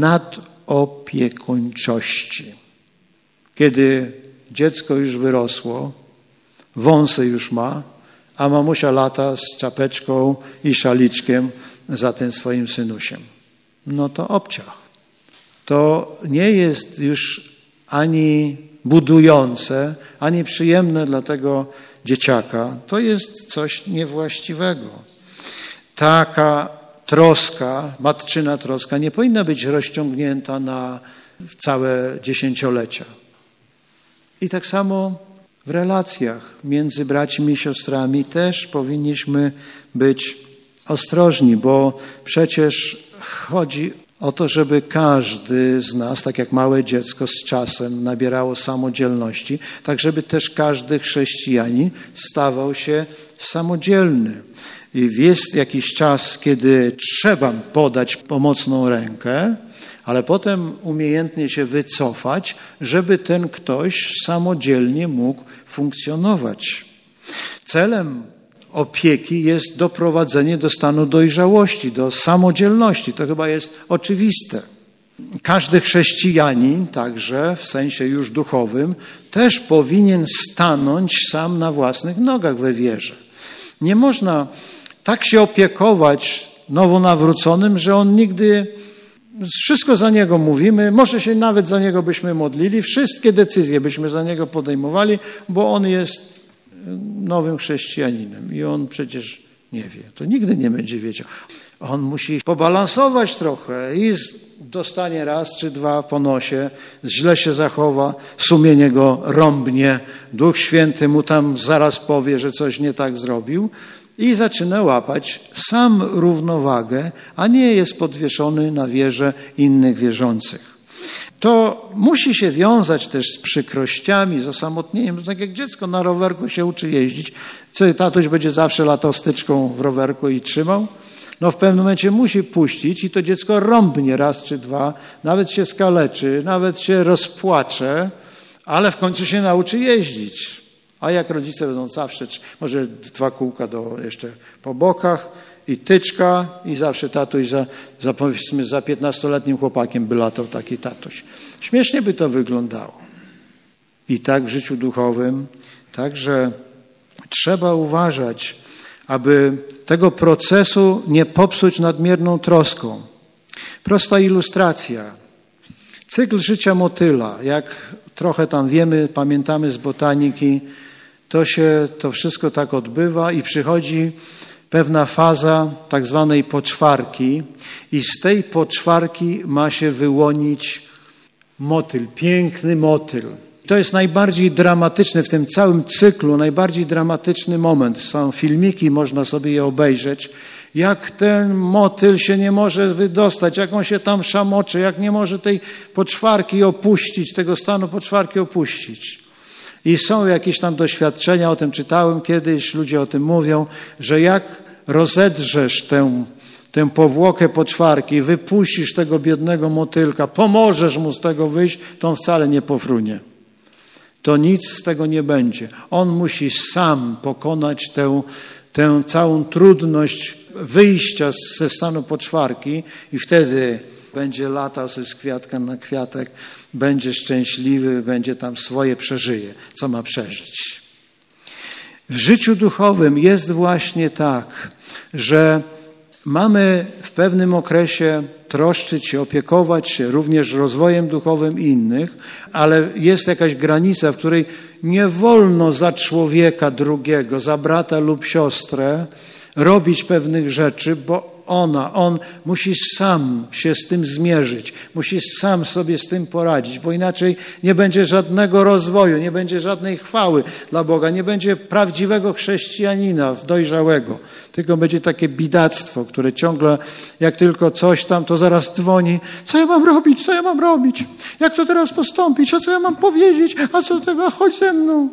S3: nadopiekuńczości. Kiedy dziecko już wyrosło, wąsy już ma, a mamusia lata z czapeczką i szaliczkiem za tym swoim synusiem. No to obciach. To nie jest już ani budujące, ani przyjemne dla tego dzieciaka. To jest coś niewłaściwego. Taka troska, matczyna troska nie powinna być rozciągnięta na całe dziesięciolecia. I tak samo w relacjach między braćmi i siostrami też powinniśmy być ostrożni, bo przecież chodzi o to, żeby każdy z nas, tak jak małe dziecko z czasem nabierało samodzielności, tak żeby też każdy chrześcijanin stawał się samodzielny. I jest jakiś czas, kiedy trzeba podać pomocną rękę, ale potem umiejętnie się wycofać, żeby ten ktoś samodzielnie mógł funkcjonować. Celem opieki jest doprowadzenie do stanu dojrzałości, do samodzielności. To chyba jest oczywiste. Każdy chrześcijanin, także w sensie już duchowym, też powinien stanąć sam na własnych nogach we wierze. Nie można tak się opiekować nowonawróconym, że on nigdy, wszystko za niego mówimy, może się nawet za niego byśmy modlili, wszystkie decyzje byśmy za niego podejmowali, bo on jest nowym chrześcijaninem i on przecież nie wie. To nigdy nie będzie wiedział. On musi pobalansować trochę i dostanie raz czy dwa po nosie, źle się zachowa, sumienie go rąbnie, Duch Święty mu tam zaraz powie, że coś nie tak zrobił i zaczyna łapać sam równowagę, a nie jest podwieszony na wierze innych wierzących. To musi się wiązać też z przykrościami, z osamotnieniem. To tak jak dziecko na rowerku się uczy jeździć. Co, tatuś będzie zawsze latał styczką w rowerku i trzymał? No w pewnym momencie musi puścić i to dziecko rąbnie raz czy dwa, nawet się skaleczy, nawet się rozpłacze, ale w końcu się nauczy jeździć. A jak rodzice będą zawsze, może 2 kółka jeszcze po bokach i tyczka i zawsze tatuś powiedzmy za 15-letnim chłopakiem by latał taki tatuś. Śmiesznie by to wyglądało. I tak w życiu duchowym, także trzeba uważać, aby tego procesu nie popsuć nadmierną troską. Prosta ilustracja. Cykl życia motyla, jak trochę tam wiemy, pamiętamy z botaniki, to wszystko tak odbywa i przychodzi pewna faza tak zwanej poczwarki i z tej poczwarki ma się wyłonić motyl, piękny motyl. To jest najbardziej dramatyczny w tym całym cyklu, najbardziej dramatyczny moment. Są filmiki, można sobie je obejrzeć, jak ten motyl się nie może wydostać, jak on się tam szamoczy, jak nie może tej poczwarki opuścić, tego stanu poczwarki opuścić. I są jakieś tam doświadczenia, o tym czytałem kiedyś, ludzie o tym mówią, że jak rozedrzesz tę powłokę poczwarki, wypuścisz tego biednego motylka, pomożesz mu z tego wyjść, to on wcale nie pofrunie. To nic z tego nie będzie. On musi sam pokonać tę całą trudność wyjścia ze stanu poczwarki i wtedy będzie latał sobie z kwiatka na kwiatek, będzie szczęśliwy, będzie tam swoje przeżyje, co ma przeżyć. W życiu duchowym jest właśnie tak, że mamy w pewnym okresie troszczyć się, opiekować się również rozwojem duchowym innych, ale jest jakaś granica, w której nie wolno za człowieka drugiego, za brata lub siostrę robić pewnych rzeczy, bo on musi sam się z tym zmierzyć, musi sam sobie z tym poradzić, bo inaczej nie będzie żadnego rozwoju, nie będzie żadnej chwały dla Boga, nie będzie prawdziwego chrześcijanina, dojrzałego, tylko będzie takie bidactwo, które ciągle, jak tylko coś tam, to zaraz dzwoni, co ja mam robić, jak to teraz postąpić, a co ja mam powiedzieć, a co tego, chodź ze mną.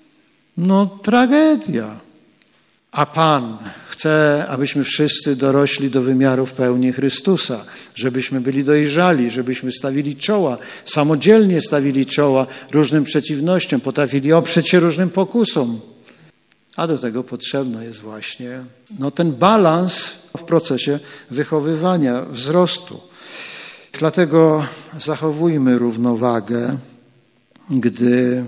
S3: No tragedia. A Pan chce, abyśmy wszyscy dorośli do wymiarów pełni Chrystusa, żebyśmy byli dojrzali, żebyśmy stawili czoła, samodzielnie stawili czoła różnym przeciwnościom, potrafili oprzeć się różnym pokusom. A do tego potrzebny jest właśnie ten balans w procesie wychowywania, wzrostu. Dlatego zachowujmy równowagę, gdy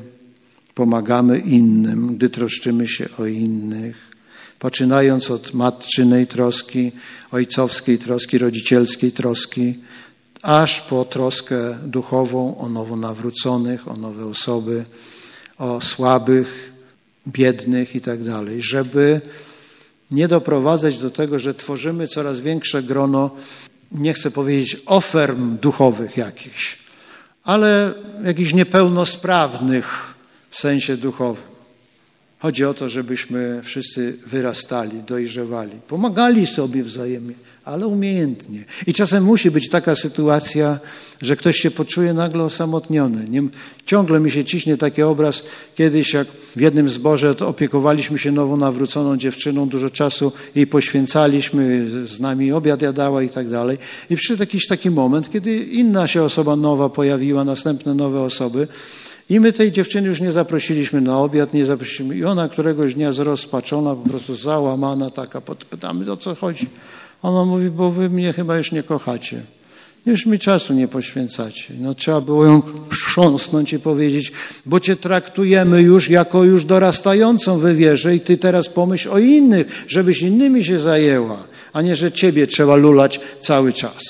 S3: pomagamy innym, gdy troszczymy się o innych, poczynając od matczynej troski, ojcowskiej troski, rodzicielskiej troski, aż po troskę duchową o nowonawróconych, o nowe osoby, o słabych, biednych i tak dalej, żeby nie doprowadzać do tego, że tworzymy coraz większe grono, nie chcę powiedzieć oferm duchowych jakichś, ale jakichś niepełnosprawnych w sensie duchowym. Chodzi o to, żebyśmy wszyscy wyrastali, dojrzewali, pomagali sobie wzajemnie, ale umiejętnie. I czasem musi być taka sytuacja, że ktoś się poczuje nagle osamotniony. Ciągle mi się ciśnie taki obraz, kiedyś jak w jednym zborze opiekowaliśmy się nowonawróconą dziewczyną, dużo czasu jej poświęcaliśmy, z nami obiad jadała i tak dalej. I przyszedł jakiś taki moment, kiedy inna się osoba nowa pojawiła, następne nowe osoby, i my tej dziewczyny już nie zaprosiliśmy na obiad, nie zaprosiliśmy. I ona któregoś dnia zrozpaczona, po prostu załamana taka, pytamy, o co chodzi. Ona mówi, bo wy mnie chyba już nie kochacie. Już mi czasu nie poświęcacie. Trzeba było ją wstrząsnąć i powiedzieć, bo cię traktujemy już jako już dorastającą we wierze i ty teraz pomyśl o innych, żebyś innymi się zajęła, a nie, że ciebie trzeba lulać cały czas.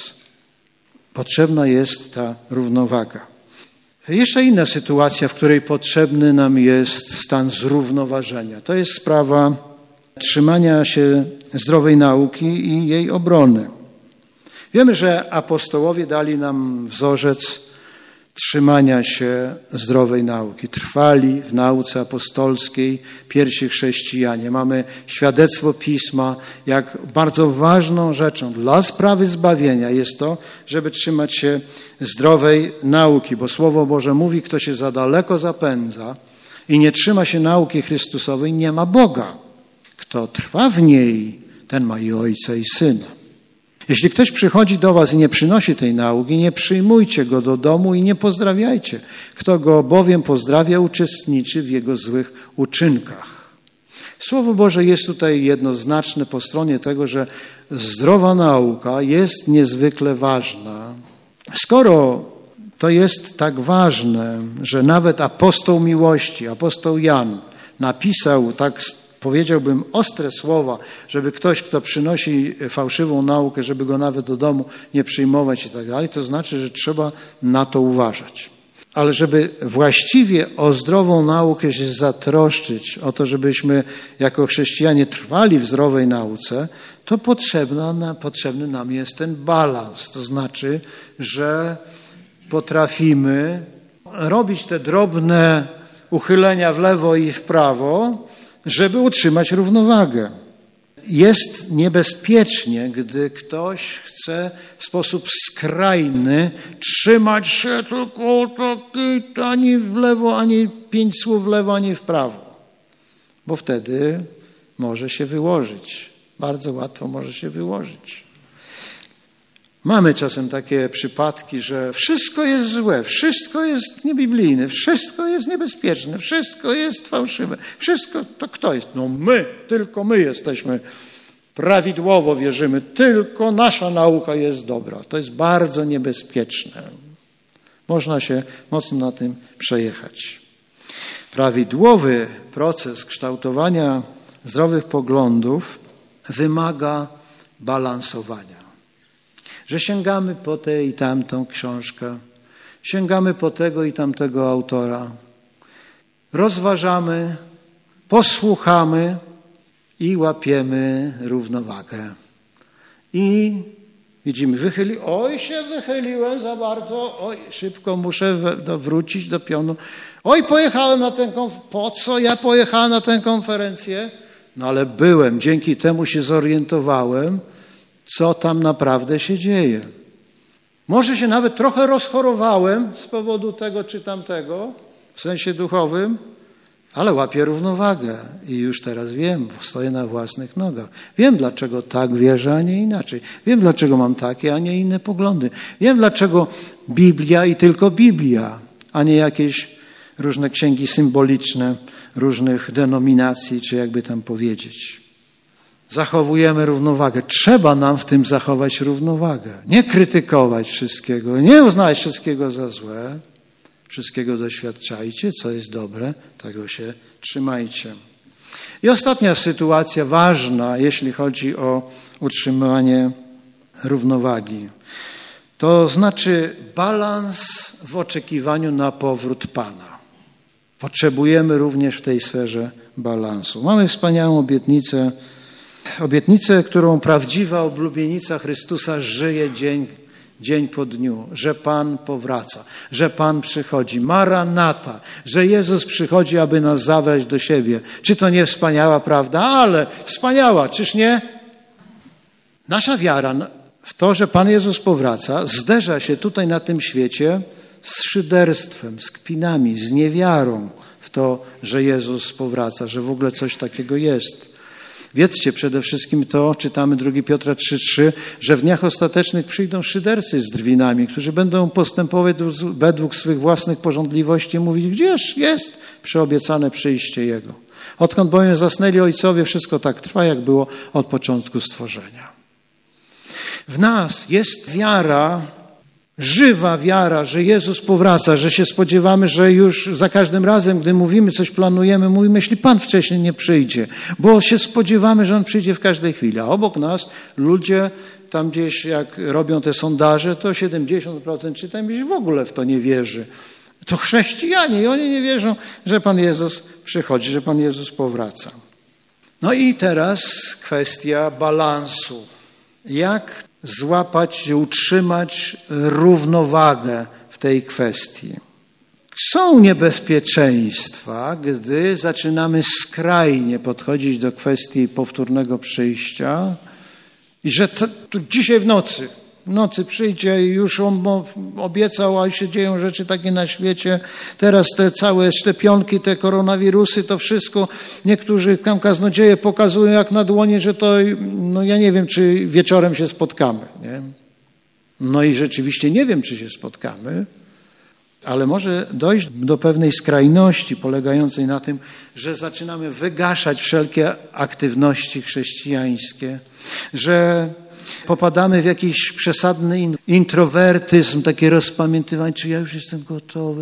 S3: Potrzebna jest ta równowaga. Jeszcze inna sytuacja, w której potrzebny nam jest stan zrównoważenia. To jest sprawa trzymania się zdrowej nauki i jej obrony. Wiemy, że apostołowie dali nam wzorzec trzymania się zdrowej nauki. Trwali w nauce apostolskiej pierwsi chrześcijanie. Mamy świadectwo Pisma, jak bardzo ważną rzeczą dla sprawy zbawienia jest to, żeby trzymać się zdrowej nauki, bo Słowo Boże mówi, kto się za daleko zapędza i nie trzyma się nauki Chrystusowej, nie ma Boga. Kto trwa w niej, ten ma i Ojca, i Syna. Jeśli ktoś przychodzi do was i nie przynosi tej nauki, nie przyjmujcie go do domu i nie pozdrawiajcie. Kto go bowiem pozdrawia, uczestniczy w jego złych uczynkach. Słowo Boże jest tutaj jednoznaczne po stronie tego, że zdrowa nauka jest niezwykle ważna. Skoro to jest tak ważne, że nawet apostoł miłości, apostoł Jan napisał tak, powiedziałbym, ostre słowa, żeby ktoś, kto przynosi fałszywą naukę, żeby go nawet do domu nie przyjmować i tak dalej, to znaczy, że trzeba na to uważać. Ale żeby właściwie o zdrową naukę się zatroszczyć, o to, żebyśmy jako chrześcijanie trwali w zdrowej nauce, to potrzebny nam jest ten balans. To znaczy, że potrafimy robić te drobne uchylenia w lewo i w prawo, żeby utrzymać równowagę. Jest niebezpiecznie, gdy ktoś chce w sposób skrajny trzymać się tylko taki, ani w lewo, ani 5 słów w lewo, ani w prawo. Bo wtedy może się wyłożyć. Bardzo łatwo może się wyłożyć. Mamy czasem takie przypadki, że wszystko jest złe, wszystko jest niebiblijne, wszystko jest niebezpieczne, wszystko jest fałszywe. Wszystko to kto jest? No my, tylko my jesteśmy, prawidłowo wierzymy, tylko nasza nauka jest dobra. To jest bardzo niebezpieczne. Można się mocno na tym przejechać. Prawidłowy proces kształtowania zdrowych poglądów wymaga balansowania. Że sięgamy po tę i tamtą książkę, sięgamy po tego i tamtego autora, rozważamy, posłuchamy i łapiemy równowagę. I widzimy, oj się wychyliłem za bardzo, oj szybko muszę wrócić do pionu. Oj pojechałem na tę konferencję, po co ja pojechałem na tę konferencję? No ale byłem, dzięki temu się zorientowałem, co tam naprawdę się dzieje. Może się nawet trochę rozchorowałem z powodu tego czy tamtego, w sensie duchowym, ale łapię równowagę i już teraz wiem, stoję na własnych nogach. Wiem, dlaczego tak wierzę, a nie inaczej. Wiem, dlaczego mam takie, a nie inne poglądy. Wiem, dlaczego Biblia i tylko Biblia, a nie jakieś różne księgi symboliczne różnych denominacji, czy jakby tam powiedzieć. Zachowujemy równowagę. Trzeba nam w tym zachować równowagę. Nie krytykować wszystkiego, nie uznawać wszystkiego za złe. Wszystkiego doświadczajcie, co jest dobre, tego się trzymajcie. I ostatnia sytuacja ważna, jeśli chodzi o utrzymywanie równowagi. To znaczy balans w oczekiwaniu na powrót Pana. Potrzebujemy również w tej sferze balansu. Mamy wspaniałą obietnicę, którą prawdziwa oblubienica Chrystusa żyje dzień po dniu, że Pan powraca, że Pan przychodzi. Maranata, że Jezus przychodzi, aby nas zabrać do siebie. Czy to nie wspaniała prawda? Ale wspaniała, czyż nie? Nasza wiara w to, że Pan Jezus powraca, zderza się tutaj na tym świecie z szyderstwem, z kpinami, z niewiarą w to, że Jezus powraca, że w ogóle coś takiego jest. Wiedzcie przede wszystkim to, czytamy 2 Piotra 3,3, że w dniach ostatecznych przyjdą szydercy z drwinami, którzy będą postępować według swych własnych porządliwości, mówić, gdzież jest przyobiecane przyjście Jego. Odkąd bowiem zasnęli ojcowie, wszystko tak trwa, jak było od początku stworzenia. W nas jest wiara, żywa wiara, że Jezus powraca, że się spodziewamy, że już za każdym razem, gdy mówimy, coś planujemy, mówimy, jeśli Pan wcześniej nie przyjdzie, bo się spodziewamy, że On przyjdzie w każdej chwili. A obok nas ludzie tam gdzieś, jak robią te sondaże, to 70% czy tam gdzieś w ogóle w to nie wierzy. To chrześcijanie i oni nie wierzą, że Pan Jezus przychodzi, że Pan Jezus powraca. No i teraz kwestia balansu. Jak złapać, utrzymać równowagę w tej kwestii? Są niebezpieczeństwa, gdy zaczynamy skrajnie podchodzić do kwestii powtórnego przyjścia i że dzisiaj w nocy przyjdzie i już on obiecał, a już się dzieją rzeczy takie na świecie. Teraz te całe szczepionki, te koronawirusy, to wszystko, niektórzy tam kaznodzieje pokazują jak na dłonie, że to, no ja nie wiem, czy wieczorem się spotkamy. Nie? No i rzeczywiście nie wiem, czy się spotkamy, ale może dojść do pewnej skrajności polegającej na tym, że zaczynamy wygaszać wszelkie aktywności chrześcijańskie, że popadamy w jakiś przesadny introwertyzm, takie rozpamiętywanie, czy ja już jestem gotowy,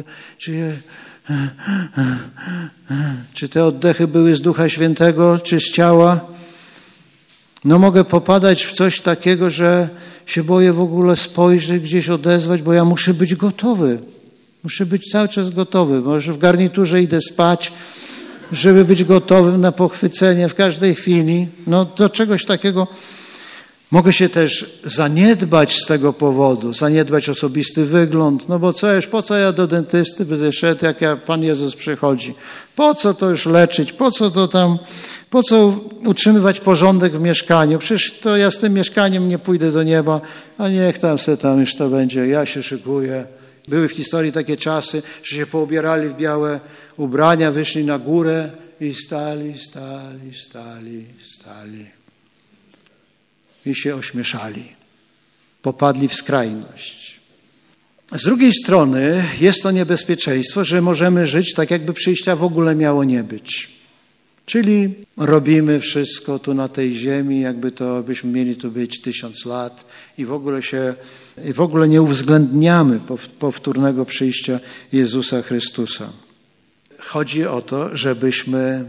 S3: czy te oddechy były z Ducha Świętego, czy z ciała. No mogę popadać w coś takiego, że się boję w ogóle spojrzeć, gdzieś odezwać, bo ja muszę być gotowy. Muszę być cały czas gotowy. Może w garniturze idę spać, żeby być gotowym na pochwycenie w każdej chwili. No do czegoś takiego mogę się też zaniedbać z tego powodu, zaniedbać osobisty wygląd, no bo po co ja do dentysty będę szedł, jak Pan Jezus przychodzi? Po co to już leczyć? Po co utrzymywać porządek w mieszkaniu? Przecież to ja z tym mieszkaniem nie pójdę do nieba, a niech tam już to będzie, ja się szykuję. Były w historii takie czasy, że się poubierali w białe ubrania, wyszli na górę i stali. I się ośmieszali. Popadli w skrajność. Z drugiej strony jest to niebezpieczeństwo, że możemy żyć tak, jakby przyjścia w ogóle miało nie być. Czyli robimy wszystko tu na tej ziemi, byśmy mieli tu być 1000 lat i w ogóle nie uwzględniamy powtórnego przyjścia Jezusa Chrystusa. Chodzi o to, żebyśmy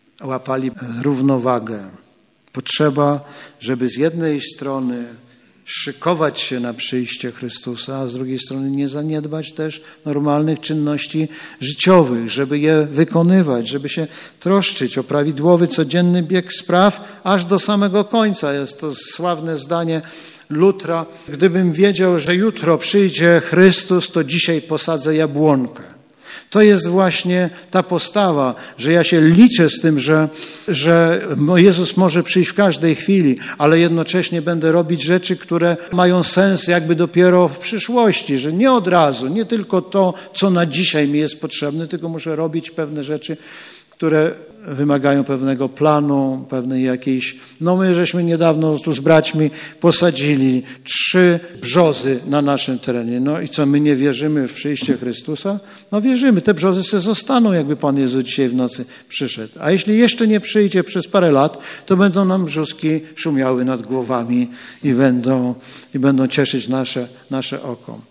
S3: łapali równowagę. Potrzeba, żeby z jednej strony szykować się na przyjście Chrystusa, a z drugiej strony nie zaniedbać też normalnych czynności życiowych, żeby je wykonywać, żeby się troszczyć o prawidłowy, codzienny bieg spraw aż do samego końca. Jest to sławne zdanie Lutra. Gdybym wiedział, że jutro przyjdzie Chrystus, to dzisiaj posadzę jabłonkę. To jest właśnie ta postawa, że ja się liczę z tym, że Jezus może przyjść w każdej chwili, ale jednocześnie będę robić rzeczy, które mają sens jakby dopiero w przyszłości, że nie od razu, nie tylko to, co na dzisiaj mi jest potrzebne, tylko muszę robić pewne rzeczy, które wymagają pewnego planu, pewnej jakiejś... No my żeśmy niedawno tu z braćmi posadzili 3 brzozy na naszym terenie. No i co, my nie wierzymy w przyjście Chrystusa? No wierzymy, te brzozy se zostaną, jakby Pan Jezus dzisiaj w nocy przyszedł. A jeśli jeszcze nie przyjdzie przez parę lat, to będą nam brzuski szumiały nad głowami i będą cieszyć nasze oko.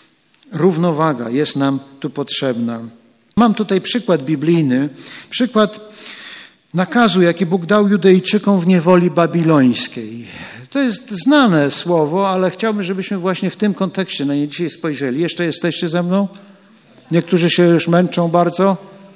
S3: Równowaga jest nam tu potrzebna. Mam tutaj przykład biblijny, przykład nakazu, jaki Bóg dał Judejczykom w niewoli babilońskiej. To jest znane słowo, ale chciałbym, żebyśmy właśnie w tym kontekście na nie dzisiaj spojrzeli. Jeszcze jesteście ze mną? Niektórzy się już męczą bardzo?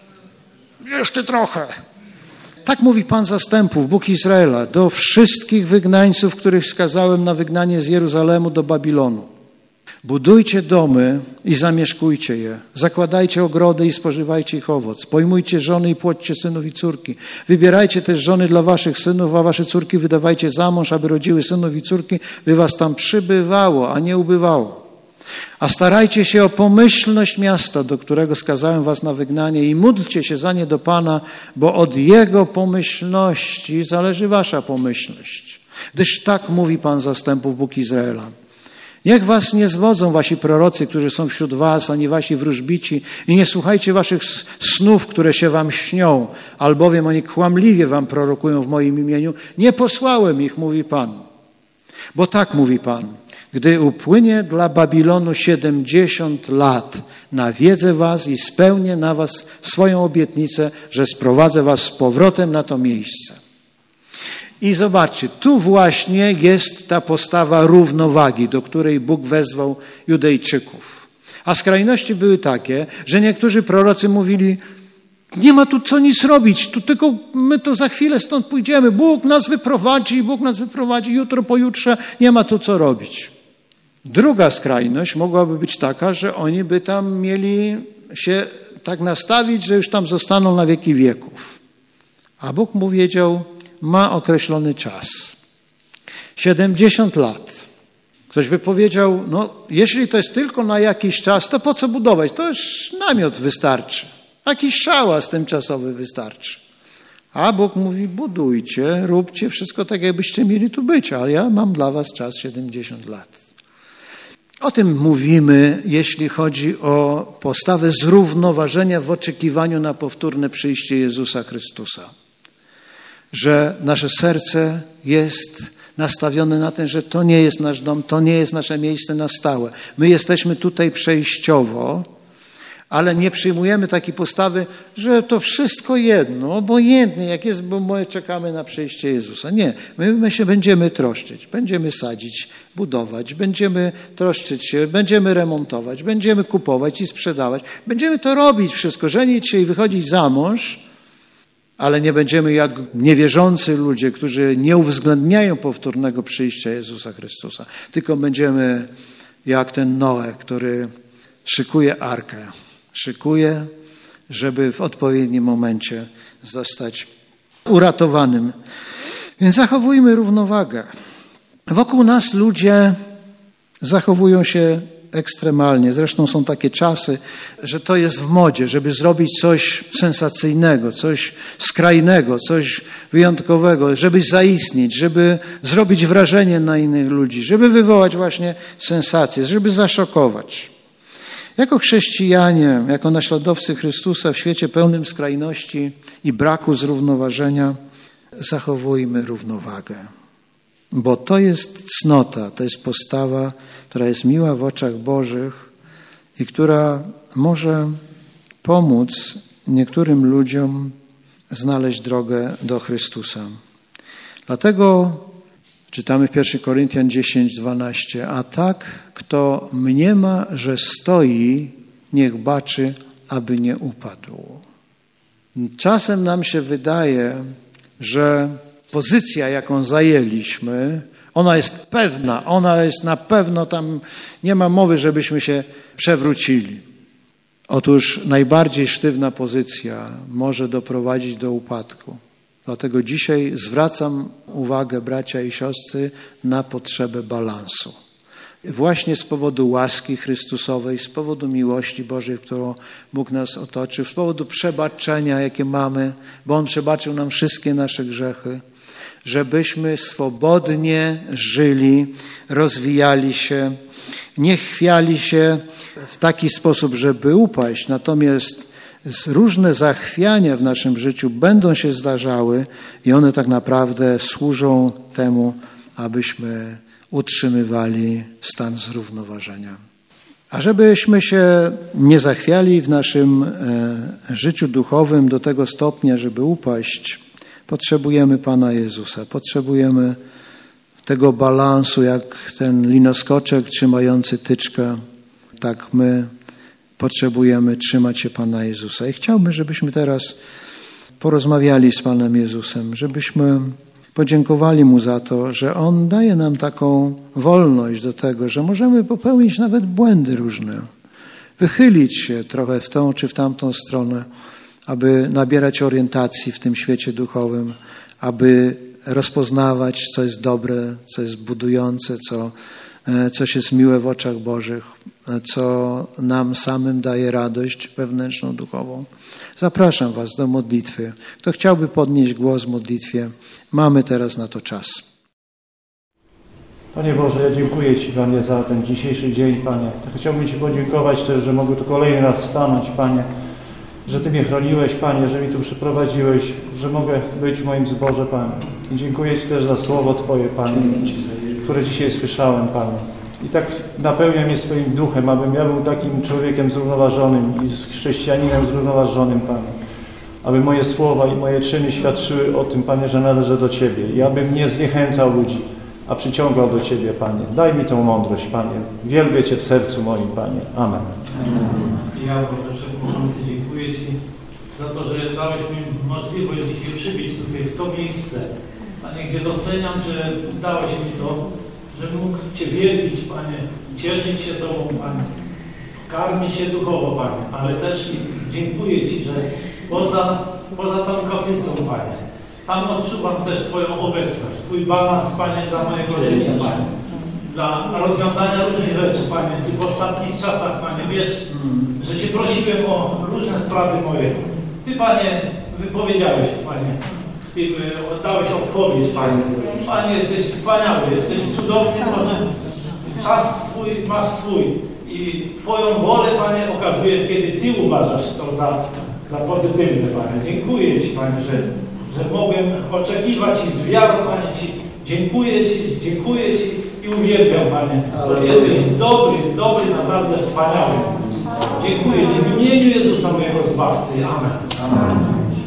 S3: Jeszcze trochę. Tak mówi Pan zastępów, Bóg Izraela, do wszystkich wygnańców, których skazałem na wygnanie z Jeruzalemu do Babilonu. Budujcie domy i zamieszkujcie je. Zakładajcie ogrody i spożywajcie ich owoc. Pojmujcie żony i płodźcie synów i córki. Wybierajcie też żony dla waszych synów, a wasze córki wydawajcie za mąż, aby rodziły synów i córki, by was tam przybywało, a nie ubywało. A starajcie się o pomyślność miasta, do którego skazałem was na wygnanie i módlcie się za nie do Pana, bo od Jego pomyślności zależy wasza pomyślność. Gdyż tak mówi Pan zastępów, Bóg Izraela. Niech was nie zwodzą wasi prorocy, którzy są wśród was, ani wasi wróżbici i nie słuchajcie waszych snów, które się wam śnią, albowiem oni kłamliwie wam prorokują w moim imieniu. Nie posłałem ich, mówi Pan. Bo tak mówi Pan, gdy upłynie dla Babilonu 70 lat, nawiedzę was i spełnię na was swoją obietnicę, że sprowadzę was z powrotem na to miejsce. I zobaczcie, tu właśnie jest ta postawa równowagi, do której Bóg wezwał Judejczyków. A skrajności były takie, że niektórzy prorocy mówili, nie ma tu co nic robić, tu tylko my to za chwilę stąd pójdziemy, Bóg nas wyprowadzi jutro, pojutrze, nie ma tu co robić. Druga skrajność mogłaby być taka, że oni by tam mieli się tak nastawić, że już tam zostaną na wieki wieków. A Bóg mu wiedział, ma określony czas. 70 lat. Ktoś by powiedział, no jeśli to jest tylko na jakiś czas, to po co budować? To już namiot wystarczy. Jakiś szałas tymczasowy wystarczy. A Bóg mówi, budujcie, róbcie wszystko tak, jakbyście mieli tu być, ale ja mam dla was czas 70 lat. O tym mówimy, jeśli chodzi o postawę zrównoważenia w oczekiwaniu na powtórne przyjście Jezusa Chrystusa. Że nasze serce jest nastawione na to, że to nie jest nasz dom, to nie jest nasze miejsce na stałe. My jesteśmy tutaj przejściowo, ale nie przyjmujemy takiej postawy, że to wszystko jedno, obojętnie jak jest, bo my czekamy na przyjście Jezusa. Nie, my się będziemy troszczyć, będziemy sadzić, budować, będziemy troszczyć się, będziemy remontować, będziemy kupować i sprzedawać. Będziemy to robić wszystko, żenić się i wychodzić za mąż, ale nie będziemy jak niewierzący ludzie, którzy nie uwzględniają powtórnego przyjścia Jezusa Chrystusa. Tylko będziemy jak ten Noe, który szykuje arkę. Szykuje, żeby w odpowiednim momencie zostać uratowanym. Więc zachowujmy równowagę. Wokół nas ludzie zachowują się ekstremalnie. Zresztą są takie czasy, że to jest w modzie, żeby zrobić coś sensacyjnego, coś skrajnego, coś wyjątkowego, żeby zaistnieć, żeby zrobić wrażenie na innych ludzi, żeby wywołać właśnie sensację, żeby zaszokować. Jako chrześcijanie, jako naśladowcy Chrystusa w świecie pełnym skrajności i braku zrównoważenia, zachowujmy równowagę. Bo to jest cnota, to jest postawa, która jest miła w oczach Bożych i która może pomóc niektórym ludziom znaleźć drogę do Chrystusa. Dlatego Czytamy w 1 Koryntian 10:12. A tak, kto mniema, że stoi, niech baczy, aby nie upadł. Czasem nam się wydaje, że pozycja, jaką zajęliśmy, ona jest pewna, ona jest na pewno, tam nie ma mowy, żebyśmy się przewrócili. Otóż najbardziej sztywna pozycja może doprowadzić do upadku. Dlatego dzisiaj zwracam uwagę, bracia i siostry, na potrzebę balansu. Właśnie z powodu łaski Chrystusowej, z powodu miłości Bożej, którą Bóg nas otoczył, z powodu przebaczenia, jakie mamy, bo On przebaczył nam wszystkie nasze grzechy, żebyśmy swobodnie żyli, rozwijali się, nie chwiali się w taki sposób, żeby upaść. Natomiast różne zachwiania w naszym życiu będą się zdarzały i one tak naprawdę służą temu, abyśmy utrzymywali stan zrównoważenia. A żebyśmy się nie zachwiali w naszym życiu duchowym do tego stopnia, żeby upaść, potrzebujemy Pana Jezusa, potrzebujemy tego balansu, jak ten linoskoczek trzymający tyczkę, tak my potrzebujemy trzymać się Pana Jezusa. I chciałbym, żebyśmy teraz porozmawiali z Panem Jezusem, żebyśmy podziękowali Mu za to, że On daje nam taką wolność do tego, że możemy popełnić nawet błędy różne, wychylić się trochę w tą czy w tamtą stronę, aby nabierać orientacji w tym świecie duchowym, aby rozpoznawać, co jest dobre, co jest budujące, coś jest miłe w oczach Bożych, co nam samym daje radość wewnętrzną, duchową. Zapraszam Was do modlitwy. Kto chciałby podnieść głos w modlitwie, mamy teraz na to czas.
S4: Panie Boże, ja dziękuję Ci, Panie, za ten dzisiejszy dzień, Panie. Chciałbym Ci podziękować też, że mogę tu kolejny raz stanąć, Panie, że Ty mnie chroniłeś, Panie, że mi tu przyprowadziłeś, że mogę być w moim zborze, Panie. I dziękuję Ci też za słowo Twoje, Panie, które dzisiaj słyszałem, Panie. I tak napełnia mnie swoim duchem, abym ja był takim człowiekiem zrównoważonym i chrześcijaninem zrównoważonym, Panie. Aby moje słowa i moje czyny świadczyły o tym, Panie, że należę do Ciebie. I abym nie zniechęcał ludzi, a przyciągał do Ciebie, Panie. Daj mi tą mądrość, Panie. Wielbię Cię w sercu moim, Panie. Amen.
S5: Ja, Boże Wszechmogący, dziękuję Ci za to, że dałeś mi możliwość dzisiaj przybyć tutaj w to miejsce, Panie, gdzie doceniam, że dałeś mi to, że mógł Cię wielbić, Panie, cieszyć się Tobą, Panie, karmić się duchowo, Panie, ale też dziękuję Ci, że poza tą kaplicą, Panie, tam odczuwam też Twoją obecność, Twój balans, Panie, dla mojego życia, Panie, dla rozwiązania różnych rzeczy, Panie. Ty w ostatnich czasach, Panie, wiesz, że Cię prosiłem o różne sprawy moje. Ty, Panie, wypowiedziałeś, Panie. Ty oddałeś odpowiedź, Panie. Panie, jesteś wspaniały, jesteś cudowny, Boże. Czas swój masz swój. I Twoją wolę, Panie, okazujesz, kiedy Ty uważasz to za pozytywne, Panie. Dziękuję Ci, Panie, że mogłem oczekiwać i z wiarą, Panie, Ci dziękuję Ci i uwielbiam, Panie. Jesteś dobry, naprawdę wspaniały. Dziękuję Ci w imieniu Jezusa, mojego Zbawcy. Amen. Amen.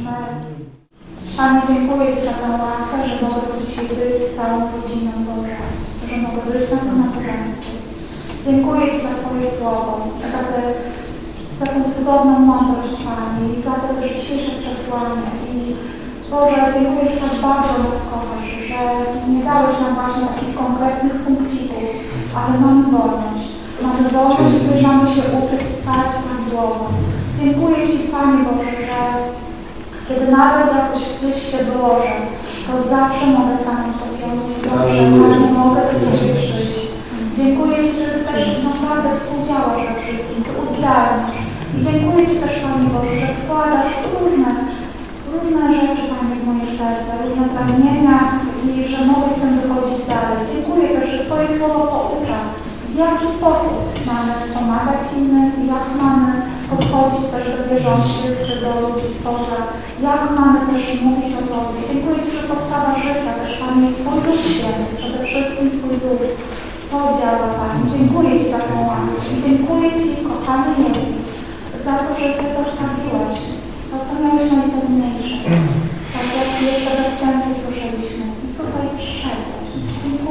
S6: Panie, dziękuję Ci za tę łaskę, że mogę tu dzisiaj być z całą rodziną, Boże, że mogę być na tym nabożeństwie. Dziękuję Ci za Twoje słowo, za tę cudowną mądrość, Panie, i za to też dzisiejsze przesłanie. I Boże, dziękuję, że tak bardzo nas kochasz, że nie dałeś nam właśnie takich konkretnych punkcików, ale mamy wolność. Mamy wolność, w której mamy się uczyć stać nad głową. Dziękuję Ci, Panie Boże, że kiedy nawet jakoś gdzieś się wyłożę, to zawsze mogę stanąć po piątku, zawsze, Panie, mogę do Ciebie przyjść. Dziękuję Ci, że Ty też naprawdę współdziałasz we wszystkim, Ty uzdalniasz. I dziękuję Ci też, Panie Boże, że wkładasz różne rzeczy, Panie, w moje serce, różne pragnienia i że mogę z tym wychodzić dalej. Dziękuję też, że Twoje słowo poucza, w jaki sposób mamy pomagać innym, jak mamy podchodzić też do wierzących, czy do ludzi spoza, jak mamy też mówić o Tobie. Dziękuję Ci, że postawa życia też, Panie, Twój Duch Święty, przede wszystkim Twój Duch, to działa, Panie. Dziękuję Ci za tę łaskę. Dziękuję Ci, kochany Jezu, za to, że Ty zostawiłeś to, co miałeś najcenniejsze. Tak jak jeszcze we wstępie słyszeliśmy. I tutaj przyszedłeś. Dziękuję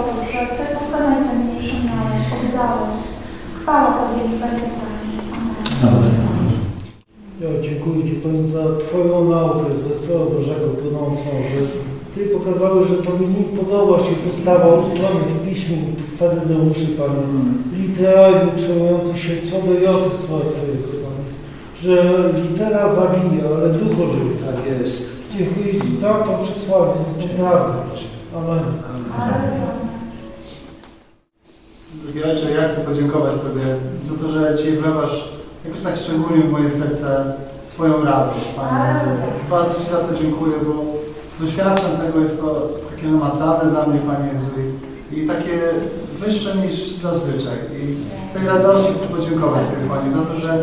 S6: sposób, że Ty to co najcenniejsze miałeś, oddałeś. Chwała Tobie i będzie Pani. Amen.
S7: Ja dziękuję Ci, Pani, za Twoją naukę ze Słowa Bożego płynącą, że Ty pokazałeś, że powinni podobać się postawa uczonych w Piśmie, w faryzeuszy, Panie, literalnie utrzymujący się co do joty słowa Twojego, Panie, że litera zabija, ale duch ożywi.
S3: Tak jest.
S7: Dziękuję Ci za to przesłanie, naprawdę. Amen.
S8: Drogi Ojcze, ja chcę podziękować Tobie za to, że dzisiaj wlewasz jakoś tak szczególnie w moje serce swoją radość, Panie Jezu. Bardzo Ci za to dziękuję, bo doświadczam tego, jest to takie namacalne dla mnie, Panie Jezu, i takie wyższe niż zazwyczaj. I tej radości chcę podziękować Tobie, Panie, za to, że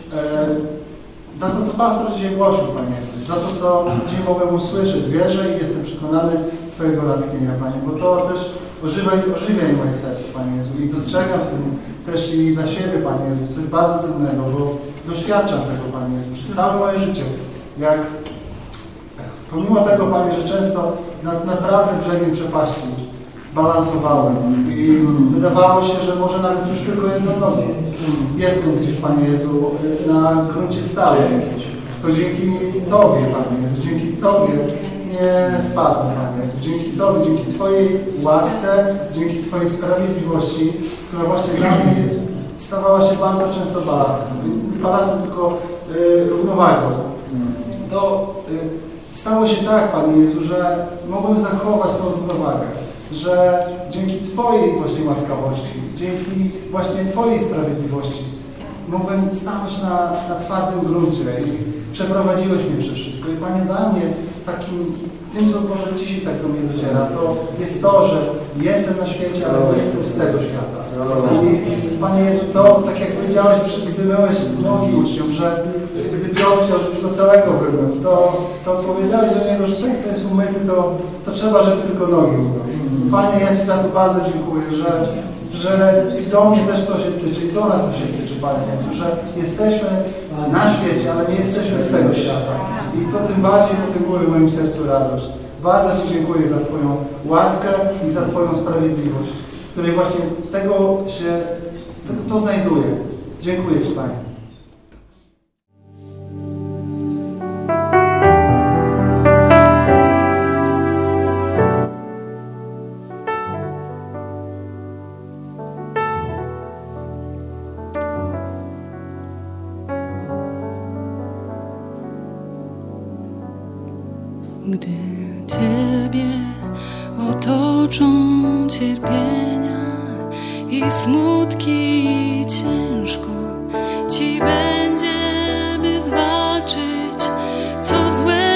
S8: za to, co pastor dzisiaj głosił, Panie Jezu, za to, co dzisiaj mogłem usłyszeć. Wierzę i jestem przekonany z Twojego natchnienia, Panie, bo to też ożywiaj moje serce, Panie Jezu, i dostrzegam w tym też i dla siebie, Panie Jezu, coś bardzo cennego, bo doświadczam tego, Panie Jezu, przez całe moje życie, jak pomimo tego, Panie, że często nad naprawdę brzegiem przepaści balansowałem i wydawało się, że może nawet już tylko jedną nogą jestem gdzieś, Panie Jezu, na gruncie stałym. To dzięki Tobie, Panie Jezu, dzięki Tobie nie spadłem, Panie Jezu. Dzięki Tobie, dzięki Twojej łasce, dzięki Twojej sprawiedliwości, która właśnie dla mnie stawała się bardzo często balastem. Nie balastem, tylko równowagą. To stało się tak, Panie Jezu, że mogłem zachować tą równowagę, że dzięki Twojej właśnie łaskawości, dzięki właśnie Twojej sprawiedliwości mogłem stanąć na twardym gruncie i przeprowadziłeś mnie przez wszystko. I Panie, dla mnie takim, tym, co Boże dzisiaj tak do mnie dociera, to jest to, że jestem na świecie, ale nie jestem z tego świata. I Panie Jezu, to, tak jak powiedziałeś, gdy myłeś nogi uczniom, że gdy Piotr chciał, żebyś go całego wymył, to powiedziałeś do niego, że ten, kto jest umyty, to trzeba, żeby tylko nogi umył. Panie, ja Ci za to bardzo dziękuję, że i do mnie też to się tyczy, i do nas to się tyczy, Panie Jezu, że jesteśmy na świecie, ale nie jesteśmy z tego świata. I to tym bardziej potęguje w moim sercu radość. Bardzo Ci dziękuję za Twoją łaskę i za Twoją sprawiedliwość, której właśnie to znajduje. Dziękuję Ci, Panie.
S9: Gdy Ciebie otoczą cierpienia i smutki ciężko Ci będzie, by zwalczyć co złe.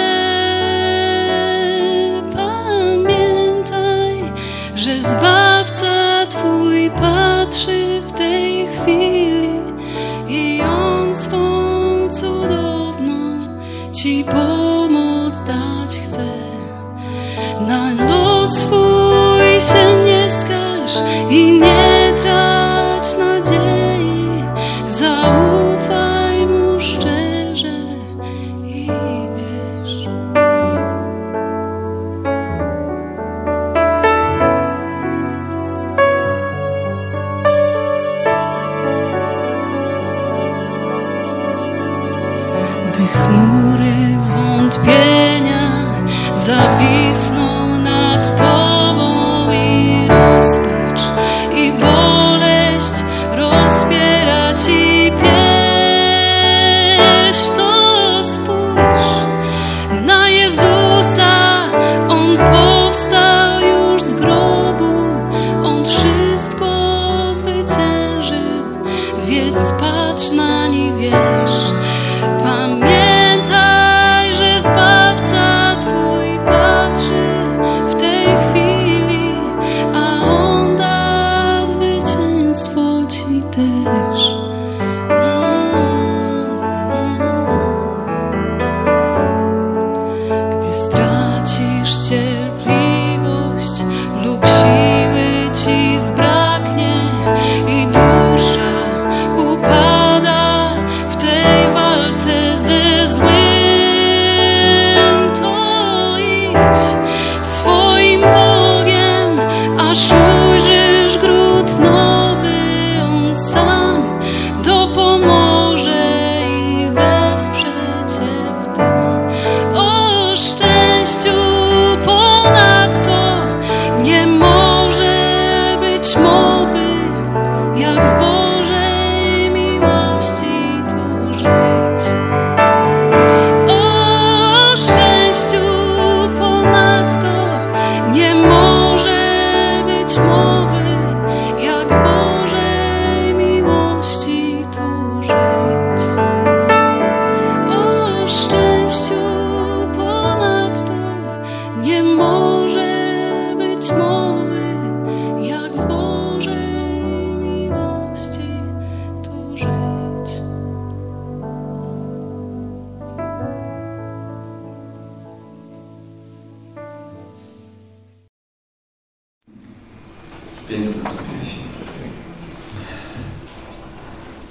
S9: Pamiętaj, że Zbawca Twój patrzy w tej chwili i On swą cudowną Ci pomoc dać chce. Na los swój się nie skarż i nie trać nadziei. Zaufaj Mu szczerze i wierz. Gdy chmury zwątpienia zawisną nad Tobą i rozpacz i boleść rozpiera Ci pierś, to spójrz na Jezusa, On powstał już z grobu, On wszystko zwyciężył, więc patrz nań i wierz. Pamiętaj, że Zbawca Twój patrzy w tej chwili, a On da zwycięstwo Ci też. Gdy stracisz cierpliwość lub siły Ci zbraknie i dusza upada w tej walce,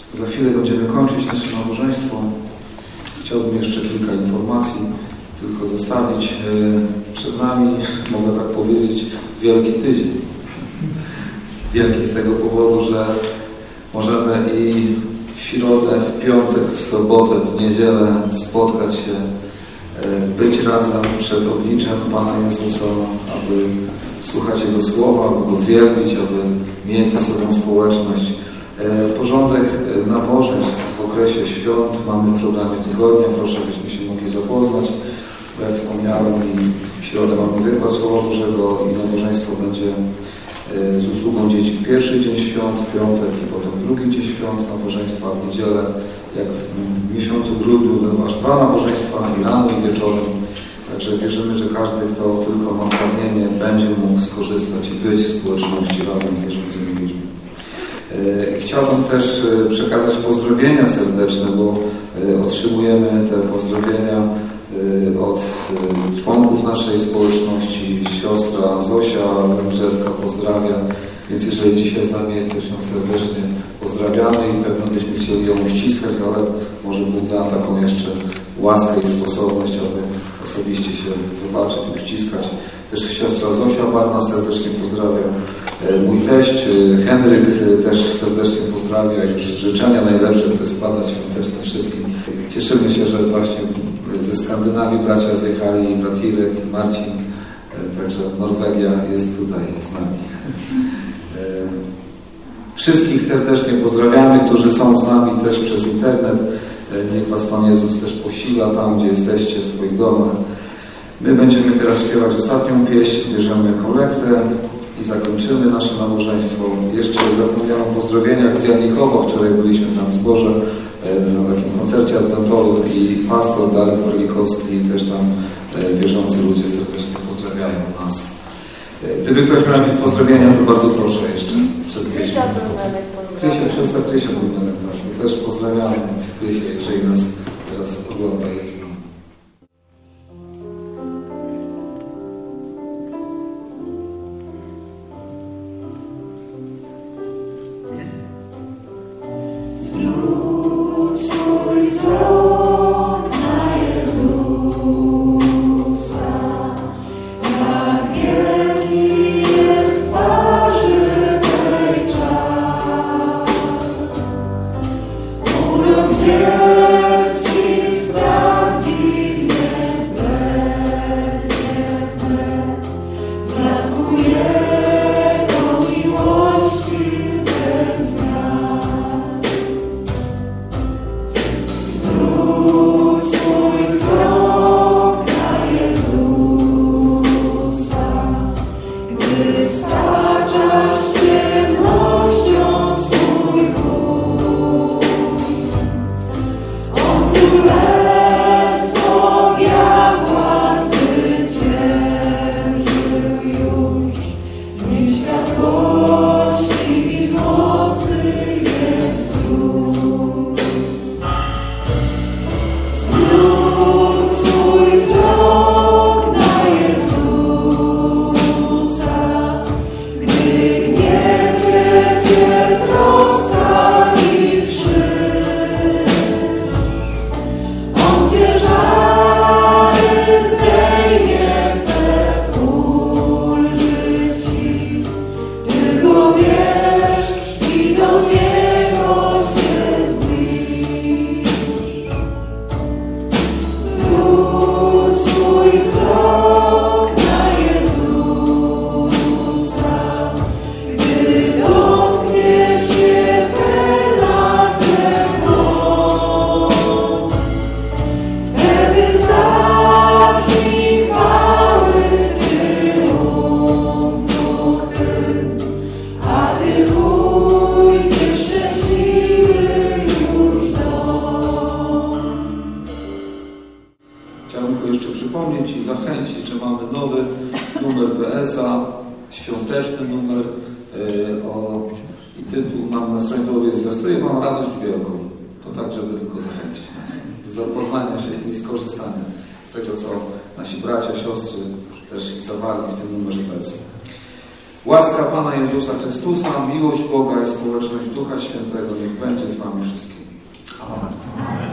S1: Za chwilę będziemy kończyć nasze nabożeństwo. Chciałbym jeszcze kilka informacji tylko zostawić. Przed nami, mogę tak powiedzieć, wielki tydzień. Wielki z tego powodu, że możemy i w środę, w piątek, w sobotę, w niedzielę spotkać się, być razem przed obliczem Pana Jezusa, aby słuchać Jego słowa, aby Go wielbić, aby mieć ze sobą społeczność. Porządek nabożeństw w okresie świąt mamy w programie tygodnia. Proszę, abyśmy się mogli zapoznać. Bo jak wspomniałem, i w środę mamy wykład Słowa Bożego i nabożeństwo będzie z usługą dzieci w pierwszy dzień świąt, w piątek i potem drugi dzień świąt nabożeństwa, w niedzielę, jak w miesiącu grudniu będą aż 2 nabożeństwa, i rano i wieczorem. Także wierzymy, że każdy, kto tylko ma pragnienie, będzie mógł skorzystać i być w społeczności razem z wierzącymi ludźmi. Chciałbym też przekazać pozdrowienia serdeczne, bo otrzymujemy te pozdrowienia od członków naszej społeczności. Siostra Zosia Węgrzecka pozdrawia, więc jeżeli dzisiaj z nami jest, to się serdecznie pozdrawiamy i pewno byśmy chcieli ją uściskać, ale może Bóg da taką jeszcze łaskę i sposobność, aby osobiście się zobaczyć, uściskać. Też siostra Zosia Barna serdecznie pozdrawia. Mój teść Henryk też serdecznie pozdrawia. Już życzenia najlepsze chce składać świąteczne wszystkim. Cieszymy się, że właśnie ze Skandynawii bracia zjechali, brat Irek i Marcin. Także Norwegia jest tutaj z nami. Wszystkich serdecznie pozdrawiamy, którzy są z nami też przez internet. Niech Was Pan Jezus też posila tam, gdzie jesteście, w swoich domach. My będziemy teraz śpiewać ostatnią pieśń, bierzemy kolektę i zakończymy nasze nabożeństwo. Jeszcze zapomniałem o pozdrowieniach z Janikowa. Wczoraj byliśmy tam w zborze na takim koncercie adwentowym i pastor Darek Orlikowski i też tam wierzący ludzie serdecznie pozdrawiają nas. Gdyby ktoś miał jakieś pozdrowienia, to bardzo proszę jeszcze przed pieśnią. Siostra Krysia Brumelek, to też pozdrawiamy Krysię, jeżeli nas teraz ogląda, jest nam.
S9: Zwróć swój wzrok na Jezusa, jak wielki jest w twarzy tej czar. Urok ziemski sprawdzi bezwzględnie wnet, blasku Jego miłości bez zmian. Zwróć swój wzrok na Jezusa, gdy staczasz z ciemnością swój ból. On królestwo diabła zwyciężył już, w nim światłości i mocy jest wzór. Zwróć swój wzrok na Jezusa, gdy gniecie Cię troska i krzyż. On ciężary zdejmie Twe, ulży Ci. Ty Go wierz i do Niego się zbliż. Zwróć swój wzrok na Jezusa, gdy dotknie się pełna Cię mną. Wtedy zapnij chwały triumfu hymn, a Ty pójdziesz szczęśliwy już dom.
S1: Chciałbym tylko jeszcze przypomnieć i zachęcić, że mamy nowy numer PSA, świąteczny numer i tytuł mam na stronie Tobie zwiastuję Wam radość wielką. To tak, żeby tylko zachęcić nas do zapoznania się i skorzystania z tego, co nasi bracia, siostry też zawarli w tym numerze PSA. Łaska Pana Jezusa Chrystusa, miłość Boga i społeczność Ducha Świętego niech będzie z wami wszystkimi. Amen.